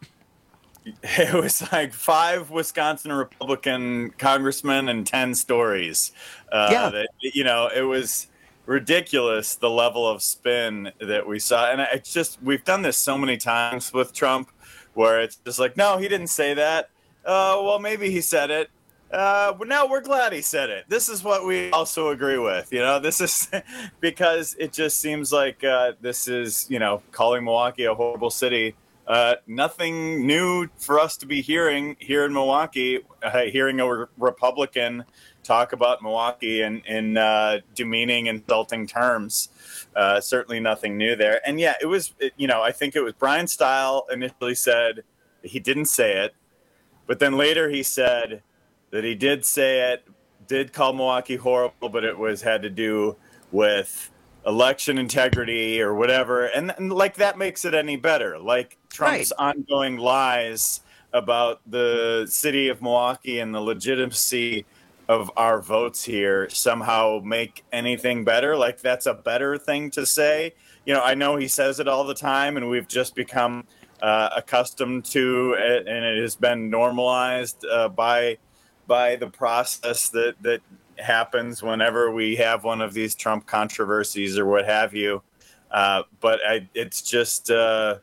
It was like five Wisconsin Republican congressmen and ten stories. Uh, Yeah. that, you know, it was ridiculous, the level of spin that we saw. And it's just, we've done this so many times with Trump where it's just like, no, he didn't say that. Uh, well, maybe he said it. Uh, but now we're glad he said it. This is what we also agree with. You know, this is because it just seems like uh, this is, you know, calling Milwaukee a horrible city. Uh, nothing new for us to be hearing here in Milwaukee, uh, hearing a re- Republican talk about Milwaukee in, in uh, demeaning, insulting terms. Uh, certainly nothing new there. And yeah, it was, it, you know, I think it was Brian Stile initially said he didn't say it, but then later he said that he did say it, did call Milwaukee horrible, but it was had to do with election integrity or whatever. And, and like that makes it any better. Like Trump's Right. ongoing lies about the city of Milwaukee and the legitimacy of our votes here somehow make anything better. Like that's a better thing to say. You know, I know he says it all the time and we've just become uh, accustomed to it, and it has been normalized uh, by by the process that, that happens whenever we have one of these Trump controversies or what have you. Uh, but I, it's just, uh,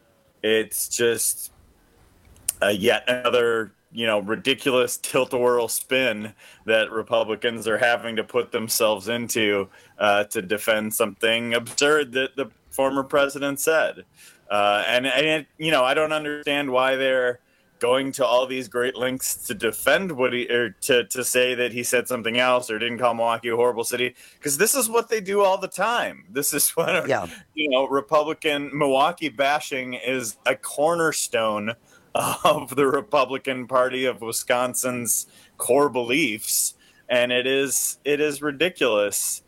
it's just uh, yet another, you know, ridiculous tilt-a-whirl spin that Republicans are having to put themselves into uh, to defend something absurd that the former president said. Uh, and, and, you know, I don't understand why they're going to all these great lengths to defend what he, or to, to say that he said something else or didn't call Milwaukee a horrible city, because this is what they do all the time. This is what, Yeah. you know, Republican Milwaukee bashing is a cornerstone of the Republican Party of Wisconsin's core beliefs. And it is, it is ridiculous.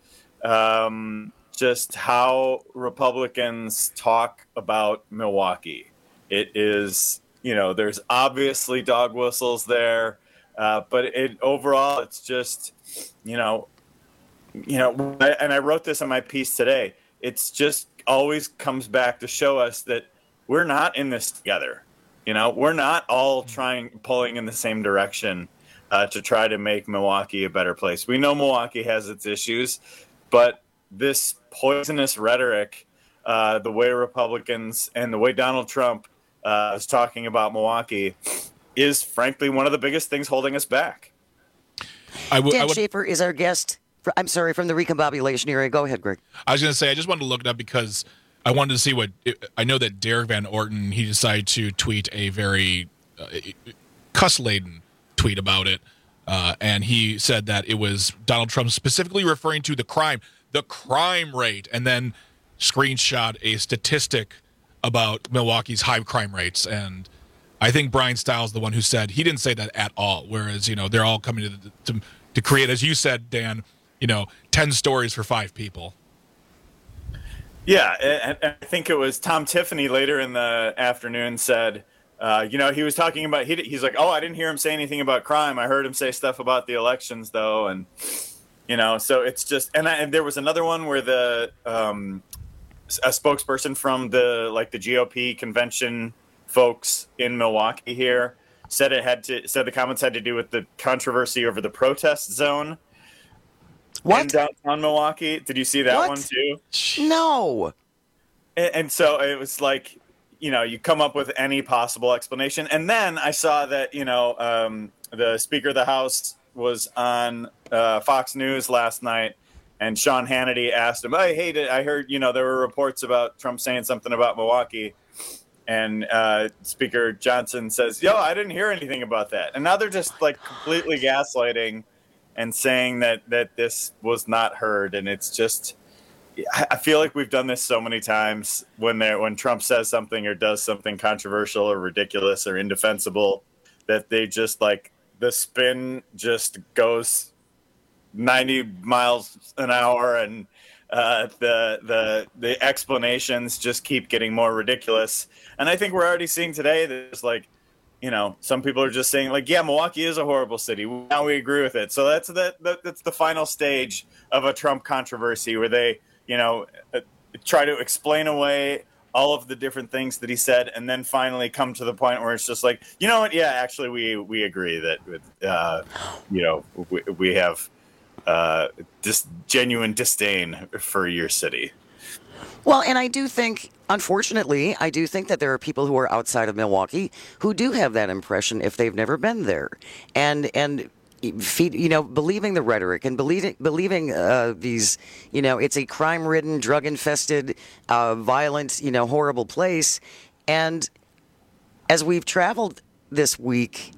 Um, just how Republicans talk about Milwaukee. It is, you know, there's obviously dog whistles there, uh, but it overall, it's just, you know, you know, I, and I wrote this in my piece today. It's just always comes back to show us that we're not in this together. You know, we're not all trying, pulling in the same direction uh, to try to make Milwaukee a better place. We know Milwaukee has its issues, but this poisonous rhetoric, uh, the way Republicans and the way Donald Trump uh, is talking about Milwaukee is frankly one of the biggest things holding us back. I w- Dan I would- Schaefer is our guest. For, I'm sorry, from the Recombobulation area. Go ahead, Greg. I was going to say, I just wanted to look it up because I wanted to see what I know that Derek Van Orton, he decided to tweet a very uh, cuss-laden tweet about it. Uh, and he said that it was Donald Trump specifically referring to the crime, the crime rate, and then screenshot a statistic about Milwaukee's high crime rates. And I think Brian Stiles, the one who said, he didn't say that at all. Whereas, you know, they're all coming to, to, to create, as you said, Dan, you know, ten stories for five people. Yeah, and, and I think it was Tom Tiffany later in the afternoon said, uh, you know, he was talking about, he, he's like, oh, I didn't hear him say anything about crime. I heard him say stuff about the elections, though. And, you know, so it's just, and, I, and there was another one where the, um, a spokesperson from the, like the G O P convention folks in Milwaukee here said it had to, said the comments had to do with the controversy over the protest zone. What? In downtown Milwaukee. Did you see that What? one too? No. And, and so it was like, you know, you come up with any possible explanation. And then I saw that, you know, um, the Speaker of the House was on uh, Fox News last night, and Sean Hannity asked him, hey, hey, did, I heard, you know, there were reports about Trump saying something about Milwaukee. And uh, Speaker Johnson says, yo, I didn't hear anything about that. And now they're just like completely gaslighting and saying that, that this was not heard. And it's just, I feel like we've done this so many times when they when Trump says something or does something controversial or ridiculous or indefensible, that they just like the spin just goes ninety miles an hour, and uh, the the the explanations just keep getting more ridiculous. And I think we're already seeing today that it's like, you know, some people are just saying like, yeah, Milwaukee is a horrible city. Now we agree with it. So that's the, that that's the final stage of a Trump controversy where they, you know, uh, try to explain away all of the different things that he said, and then finally come to the point where it's just like, you know what? Yeah, actually, we we agree that, uh, you know, we, we have uh, this genuine disdain for your city. Well, and I do think, unfortunately, I do think that there are people who are outside of Milwaukee who do have that impression if they've never been there, and and. Feed, you know, believing the rhetoric and believing, believing uh, these, you know, it's a crime-ridden, drug-infested, uh, violent, you know, horrible place. And as we've traveled this week,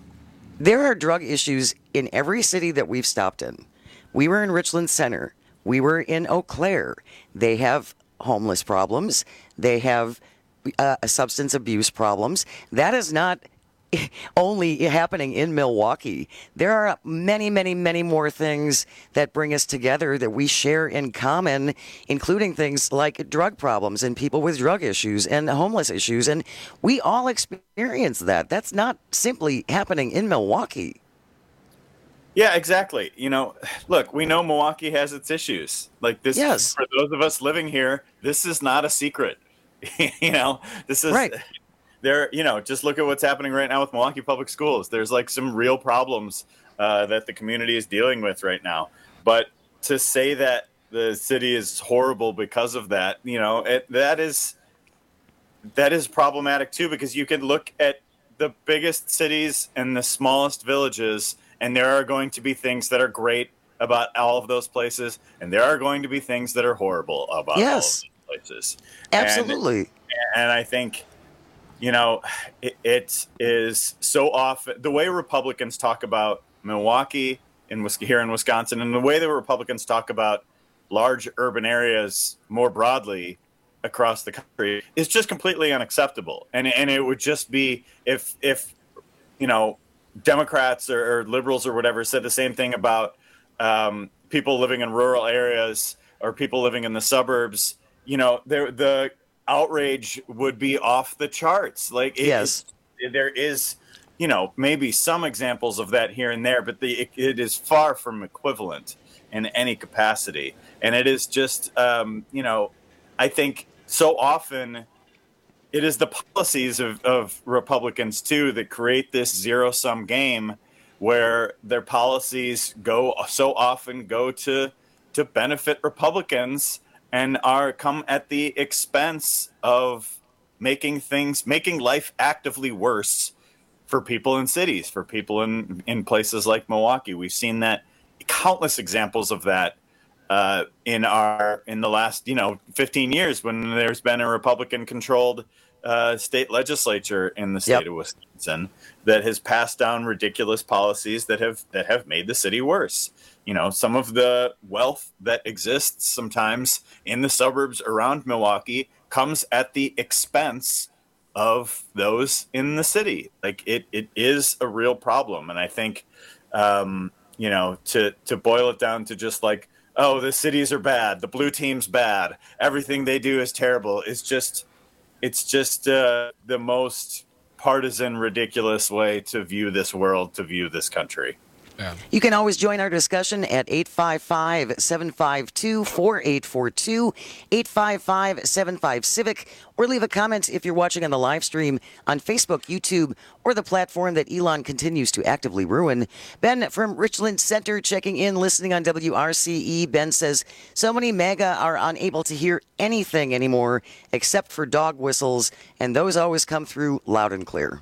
there are drug issues in every city that we've stopped in. We were in Richland Center. We were in Eau Claire. They have homeless problems. They have uh, substance abuse problems. That is not only happening in Milwaukee. There are many, many, many more things that bring us together that we share in common, including things like drug problems and people with drug issues and homeless issues. And we all experience that. That's not simply happening in Milwaukee. Yeah, exactly. You know, look, we know Milwaukee has its issues. Like this, yes. For those of us living here, this is not a secret. you know, this is right. There, you know, just look at what's happening right now with Milwaukee Public Schools. There's like some real problems uh, that the community is dealing with right now. But to say that the city is horrible because of that, you know, it, that is that is problematic too, because you can look at the biggest cities and the smallest villages, and there are going to be things that are great about all of those places, and there are going to be things that are horrible about yes. all of those places. Absolutely. And, and I think. You know, it, it is so often the way Republicans talk about Milwaukee in here in Wisconsin, and the way the Republicans talk about large urban areas more broadly across the country is just completely unacceptable. And and it would just be if if you know Democrats or, or liberals or whatever said the same thing about um, people living in rural areas or people living in the suburbs. You know, the the outrage would be off the charts. Like, it, yes, it, there is, you know, maybe some examples of that here and there, but the, it, it is far from equivalent in any capacity. And it is just, um, you know, I think so often it is the policies of, of Republicans, too, that create this zero-sum game where their policies go so often go to to benefit Republicans and are come at the expense of making things, making life actively worse for people in cities, for people in, in places like Milwaukee. We've seen that, countless examples of that uh, in our in the last, you know, fifteen years when there's been a Republican-controlled uh, state legislature in the state Yep. of Wisconsin that has passed down ridiculous policies that have that have made the city worse. You know, some of the wealth that exists sometimes in the suburbs around Milwaukee comes at the expense of those in the city. Like, it, it is a real problem. And I think, um, you know, to, to boil it down to just like, oh, the cities are bad, the blue team's bad, everything they do is terrible, is just, it's just uh, the most partisan, ridiculous way to view this world, to view this country. Yeah. You can always join our discussion at eight five five, seven five two, four eight four two, eight five five, seven five, Civic, or leave a comment if you're watching on the live stream on Facebook, YouTube, or the platform that Elon continues to actively ruin. Ben from Richland Center checking in, listening on W R C E. Ben says, so many MAGA are unable to hear anything anymore except for dog whistles, and those always come through loud and clear.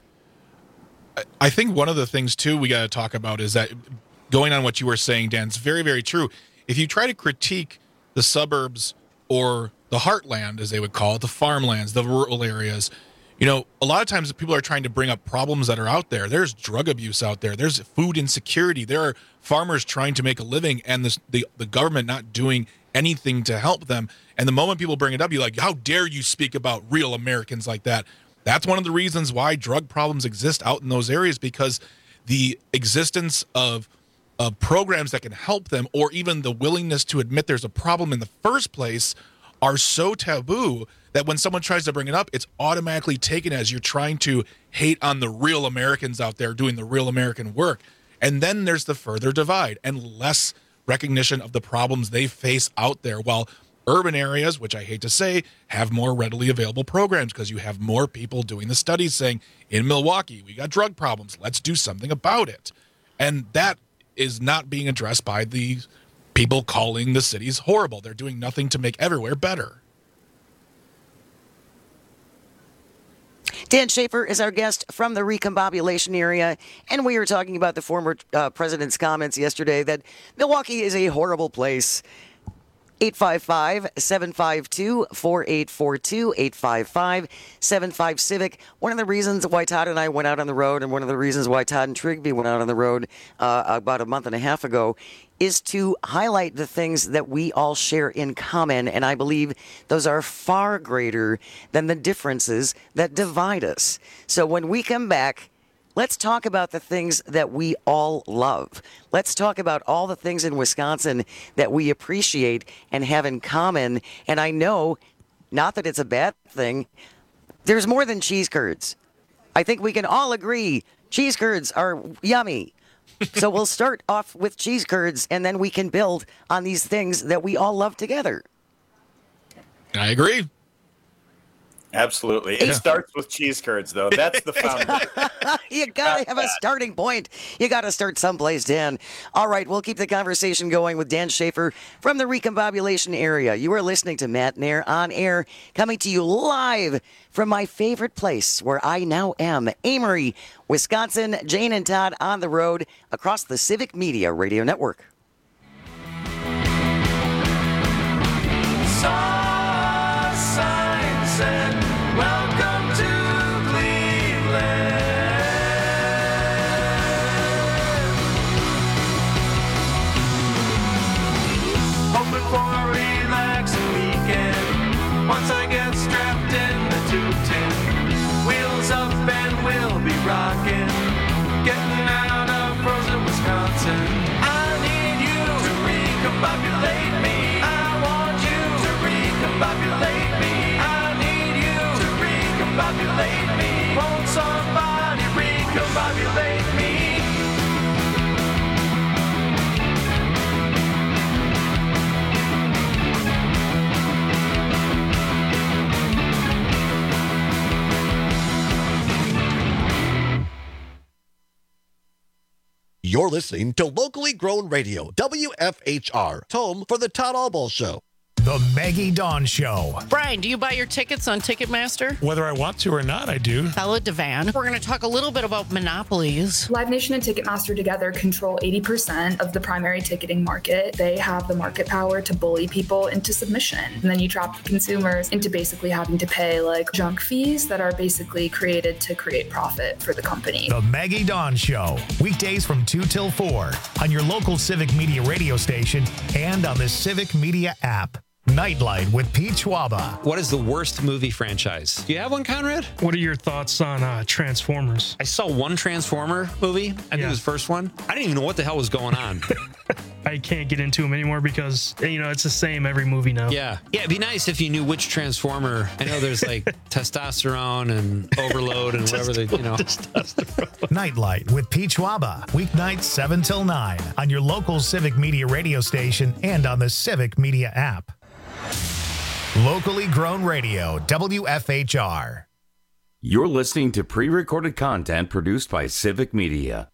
I think one of the things, too, we got to talk about is that, going on what you were saying, Dan, it's very, very true. If you try to critique the suburbs or the heartland, as they would call it, the farmlands, the rural areas, you know, a lot of times people are trying to bring up problems that are out there. There's drug abuse out there. There's food insecurity. There are farmers trying to make a living and this, the, the government not doing anything to help them. And the moment people bring it up, you're like, how dare you speak about real Americans like that? That's one of the reasons why drug problems exist out in those areas, because the existence of, of programs that can help them, or even the willingness to admit there's a problem in the first place, are so taboo that when someone tries to bring it up, it's automatically taken as you're trying to hate on the real Americans out there doing the real American work. And then there's the further divide and less recognition of the problems they face out there, while urban areas, which I hate to say, have more readily available programs because you have more people doing the studies saying, in Milwaukee, we got drug problems. Let's do something about it. And that is not being addressed by the people calling the cities horrible. They're doing nothing to make everywhere better. Dan Schaefer is our guest from the recombobulation area, and we were talking about the former uh, president's comments yesterday that Milwaukee is a horrible place. eight five five, seven five two, four eight four two, eight five five, seven five, Civic. One of the reasons why Todd and I went out on the road, and one of the reasons why Todd and Trigby went out on the road uh, about a month and a half ago, is to highlight the things that we all share in common, and I believe those are far greater than the differences that divide us. So when we come back, let's talk about the things that we all love. Let's talk about all the things in Wisconsin that we appreciate and have in common. And I know, not that it's a bad thing, there's more than cheese curds. I think we can all agree cheese curds are yummy. So we'll start off with cheese curds, and then we can build on these things that we all love together. I agree. Absolutely. It Yeah. starts with cheese curds, though. That's the foundation. You got to have a starting point. You got to start someplace, Dan. All right, we'll keep the conversation going with Dan Schaefer from the recombobulation area. You are listening to Matt Nair on air, coming to you live from my favorite place where I now am, Amory, Wisconsin. Jane and Todd on the road across the Civic Media Radio Network. Signs and welcome to Cleveland. Hoping for a relaxing weekend. Once I get strapped in the two ten, wheels up and we'll be rocking. Getting out of frozen Wisconsin. I need you to recombobulate me. I want you to recombobulate. You're listening to Locally Grown Radio, W F H R, home for the Todd Albaugh Show. The Maggie Dawn Show. Brian, do you buy your tickets on Ticketmaster? Whether I want to or not, I do. Hello, Devan. We're going to talk a little bit about monopolies. Live Nation and Ticketmaster together control eighty percent of the primary ticketing market. They have the market power to bully people into submission. And then you trap consumers into basically having to pay like junk fees that are basically created to create profit for the company. The Maggie Dawn Show. Weekdays from two till four on your local Civic Media radio station and on the Civic Media app. Nightlight with Pete Schwaba. What is the worst movie franchise? Do you have one, Conrad? What are your thoughts on uh, Transformers? I saw one Transformer movie. I think Yeah. it was the first one. I didn't even know what the hell was going on. I can't get into them anymore because, you know, it's the same every movie now. Yeah. Yeah, it'd be nice if you knew which Transformer. I know there's like testosterone and overload and whatever they, you know. Nightlight with Pete Schwaba. Weeknights seven till nine on your local Civic Media radio station and on the Civic Media app. Locally Grown Radio, W F H R. You're listening to pre-recorded content produced by Civic Media.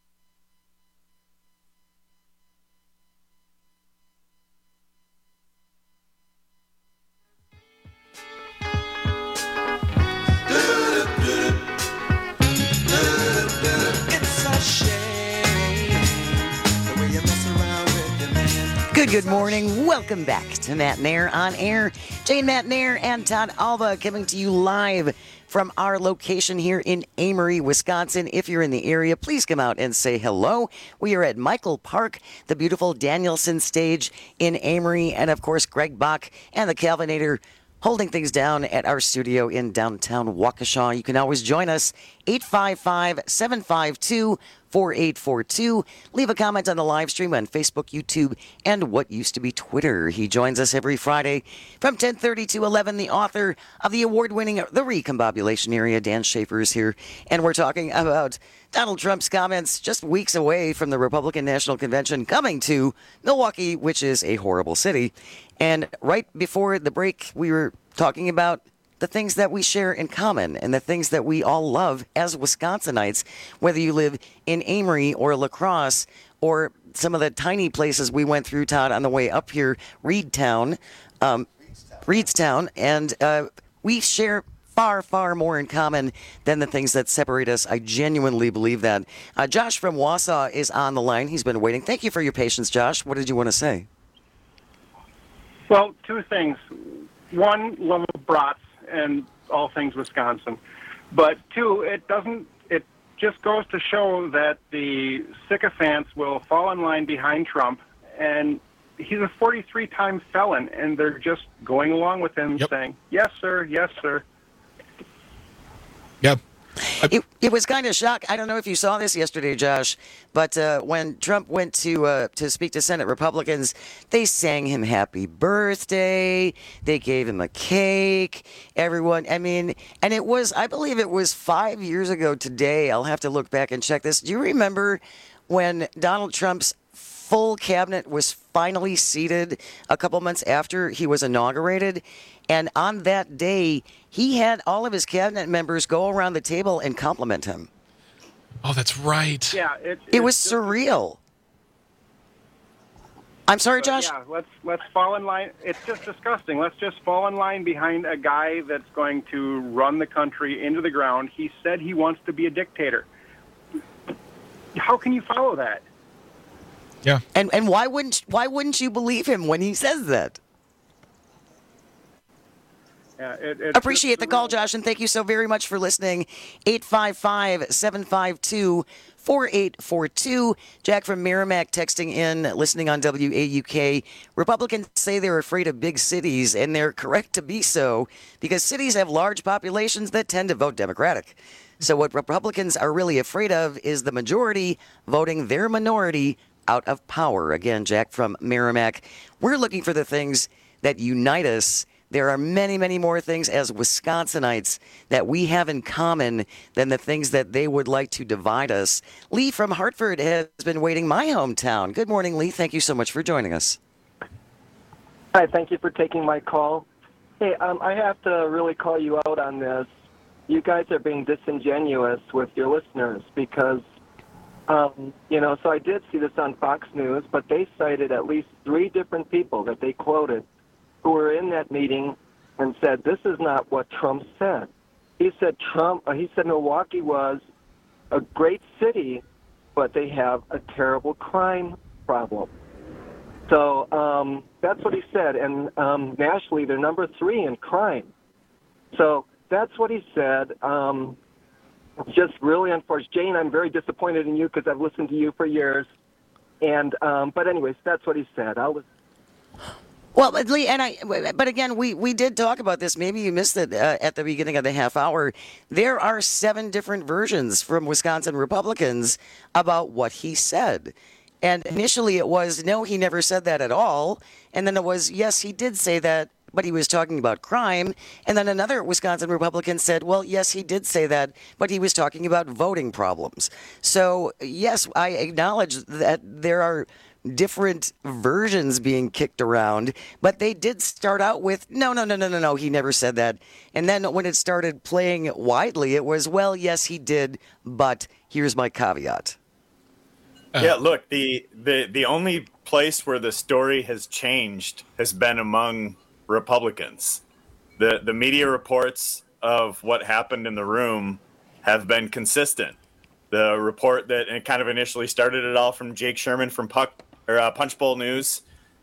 Good, good morning. Welcome back to Matt Nair on Air. Jane Matt Nair and Todd Albaugh coming to you live from our location here in Amory, Wisconsin. If you're in the area, please come out and say hello. We are at Michael Park, the beautiful Danielson stage in Amory, and of course, Greg Bach and the Calvinator holding things down at our studio in downtown Waukesha. You can always join us, eight five five, seven five two, four eight four two. Leave a comment on the live stream on Facebook, YouTube, and what used to be Twitter. He joins us every Friday from ten thirty to eleven. The author of the award-winning The Recombobulation Area, Dan Schaefer, is here, and we're talking about Donald Trump's comments just weeks away from the Republican National Convention coming to Milwaukee, which is a horrible city. And right before the break, we were talking about the things that we share in common and the things that we all love as Wisconsinites, whether you live in Amory or La Crosse or some of the tiny places we went through, Todd, on the way up here, Reedtown, um, Reedstown, and uh, we share far, far more in common than the things that separate us. I genuinely believe that. Uh, Josh from Wausau is on the line. He's been waiting. Thank you for your patience, Josh. What did you want to say? Well, two things. One, love of brats and all things Wisconsin. But two, it doesn't, it just goes to show that the sycophants will fall in line behind Trump, and he's a forty-three time felon, and they're just going along with him yep. saying, yes, sir, yes, sir. Yep. It, it was kind of shock. I don't know if you saw this yesterday, Josh, but uh, when Trump went to uh, to speak to Senate Republicans, they sang him happy birthday. They gave him a cake. Everyone, I mean, and it was, I believe it was five years ago today. I'll have to look back and check this. Do you remember when Donald Trump's full cabinet was finally seated a couple months after he was inaugurated? And on that day, he had all of his cabinet members go around the table and compliment him. Oh, that's right. Yeah, it, it was surreal. I'm sorry, Josh? Yeah, let's let's fall in line. It's just disgusting. Let's just fall in line behind a guy that's going to run the country into the ground. He said he wants to be a dictator. How can you follow that? Yeah. And and why wouldn't why wouldn't you believe him when he says that? Yeah, it, it, Appreciate the call, Josh, and thank you so very much for listening. eight five five, seven five two, four eight four two. Jack from Merrimack texting in, listening on W A U K. Republicans say they're afraid of big cities, and they're correct to be so, because cities have large populations that tend to vote Democratic. So what Republicans are really afraid of is the majority voting their minority out of power. Again, Jack from Merrimack. We're looking for the things that unite us. There are many, many more things as Wisconsinites that we have in common than the things that they would like to divide us. Lee from Hartford has been waiting, my hometown. Good morning, Lee. Thank you so much for joining us. Hi, thank you for taking my call. Hey, um, I have to really call you out on this. You guys are being disingenuous with your listeners because Um, you know, so I did see this on Fox News, but they cited at least three different people that they quoted who were in that meeting and said, this is not what Trump said. He said Trump, uh, he said Milwaukee was a great city, but they have a terrible crime problem. So um, that's what he said. And um, nationally, they're number three in crime. So that's what he said. Um, it's just really unfortunate. Jane, I'm very disappointed in you because I've listened to you for years. And um, but anyways, that's what he said. I'll listen. Well, but Lee, and I, but again, we, we did talk about this. Maybe you missed it uh, at the beginning of the half hour. There are seven different versions from Wisconsin Republicans about what he said. And initially it was, no, he never said that at all. And then it was, yes, he did say that, but he was talking about crime. And then another Wisconsin Republican said, well, yes, he did say that, but he was talking about voting problems. So, yes, I acknowledge that there are different versions being kicked around, but they did start out with, no, no, no, no, no, no, he never said that. And then when it started playing widely, it was, well, yes, he did, but here's my caveat. Yeah, look, the, the the only place where the story has changed has been among Republicans. The the media reports of what happened in the room have been consistent. The report that and kind of initially started it all from Jake Sherman from Puck, or, uh, Punchbowl News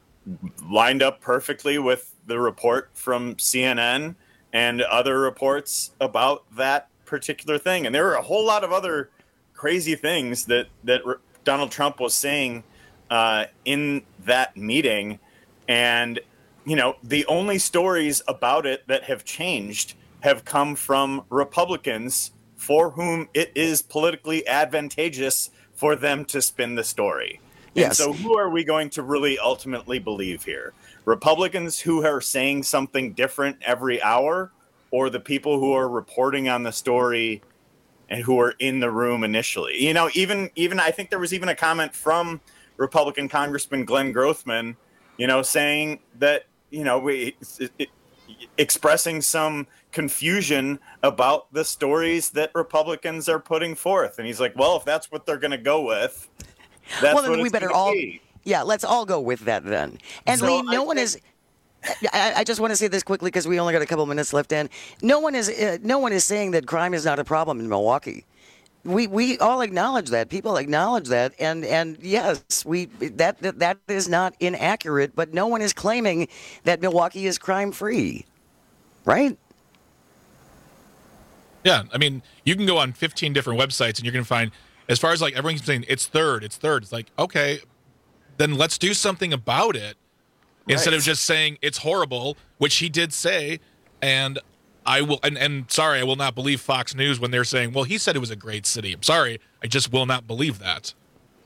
lined up perfectly with the report from C N N and other reports about that particular thing. And there were a whole lot of other crazy things that that re- Donald Trump was saying uh, in that meeting. And, you know, the only stories about it that have changed have come from Republicans for whom it is politically advantageous for them to spin the story. Yes. And so who are we going to really ultimately believe here? Republicans who are saying something different every hour, or the people who are reporting on the story and who are in the room initially? You know, even even I think there was even a comment from Republican Congressman Glenn Grothman, you know, saying that, you know, we it, it, expressing some confusion about the stories that Republicans are putting forth. And he's like, well, if that's what they're going to go with, that's well, then what we it's better gonna all, be. Yeah, let's all go with that then. And So Lee, no I one think- is. I, I just want to say this quickly because we only got a couple minutes left. In no one is uh, no one is saying that crime is not a problem in Milwaukee. We we all acknowledge that. People acknowledge that, and and yes, we that that, that is not inaccurate. But no one is claiming that Milwaukee is crime free, right? Yeah, I mean, you can go on fifteen different websites and you're going to find, as far as like everyone's saying, it's third, it's third. It's like, okay, then let's do something about it instead Right. of just saying it's horrible, which he did say. And I will, and, and sorry, I will not believe Fox News when they're saying, well, he said it was a great city. I'm sorry, I just will not believe that.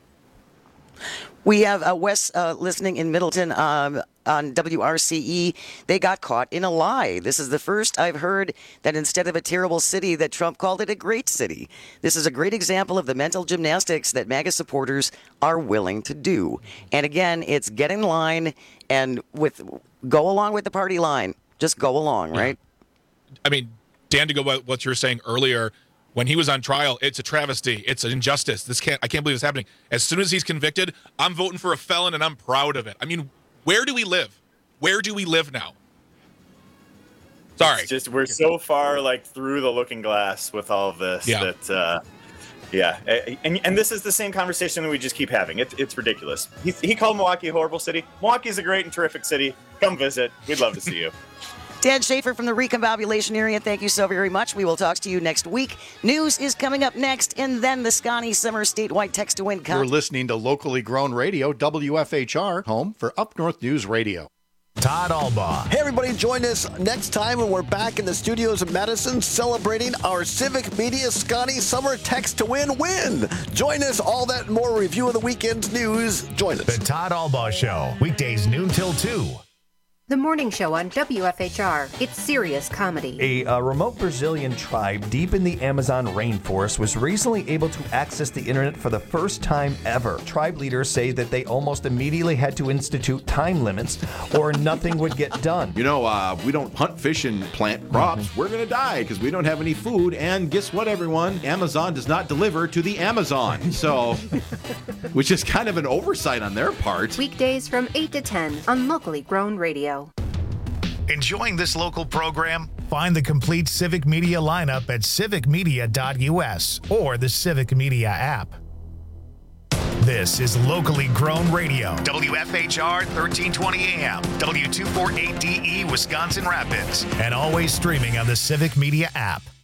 We have uh, Wes uh, listening in Middleton um, on W R C E. They got caught in a lie. This is the first I've heard that instead of a terrible city, that Trump called it a great city. This is a great example of the mental gymnastics that MAGA supporters are willing to do. And again, it's get in line and with go along with the party line. Just go along, right? I mean, Dan, to go by what you were saying earlier, when he was on trial, it's a travesty. It's an injustice. This can't. I can't believe this is happening. As soon as he's convicted, I'm voting for a felon, and I'm proud of it. I mean, where do we live? Where do we live now? Sorry, It's just we're so far like through the looking glass with all of this Yeah. that uh, yeah, and and this is the same conversation that we just keep having. It's it's ridiculous. He he called Milwaukee a horrible city. Milwaukee's a great and terrific city. Come visit. We'd love to see you. Dan Schaefer from the Recombobulation area, thank you so very much. We will talk to you next week. News is coming up next, and then the Scotty Summer statewide text to win You're contest. listening to locally grown radio, W F H R, home for Up North News Radio. Todd Albaugh. Hey, everybody, join us next time when we're back in the studios of Madison celebrating our Civic Media Scotty Summer Text to Win win. Join us, all that and more review of the weekend's news. Join us. The Todd Albaugh Show, weekdays noon till two. The morning show on W F H R. It's serious comedy. A uh, remote Brazilian tribe deep in the Amazon rainforest was recently able to access the internet for the first time ever. Tribe leaders say that they almost immediately had to institute time limits or nothing would get done. You know, uh, we don't hunt, fish, and plant crops. Mm-hmm. We're going to die because we don't have any food. And guess what, everyone? Amazon does not deliver to the Amazon. So, which is kind of an oversight on their part. Weekdays from eight to ten on Locally Grown Radio. Enjoying this local program? Find the complete Civic Media lineup at civic media dot U S or the Civic Media app. This is Locally Grown Radio, W F H R thirteen twenty A M, W two forty-eight D E, Wisconsin Rapids, and always streaming on the Civic Media app.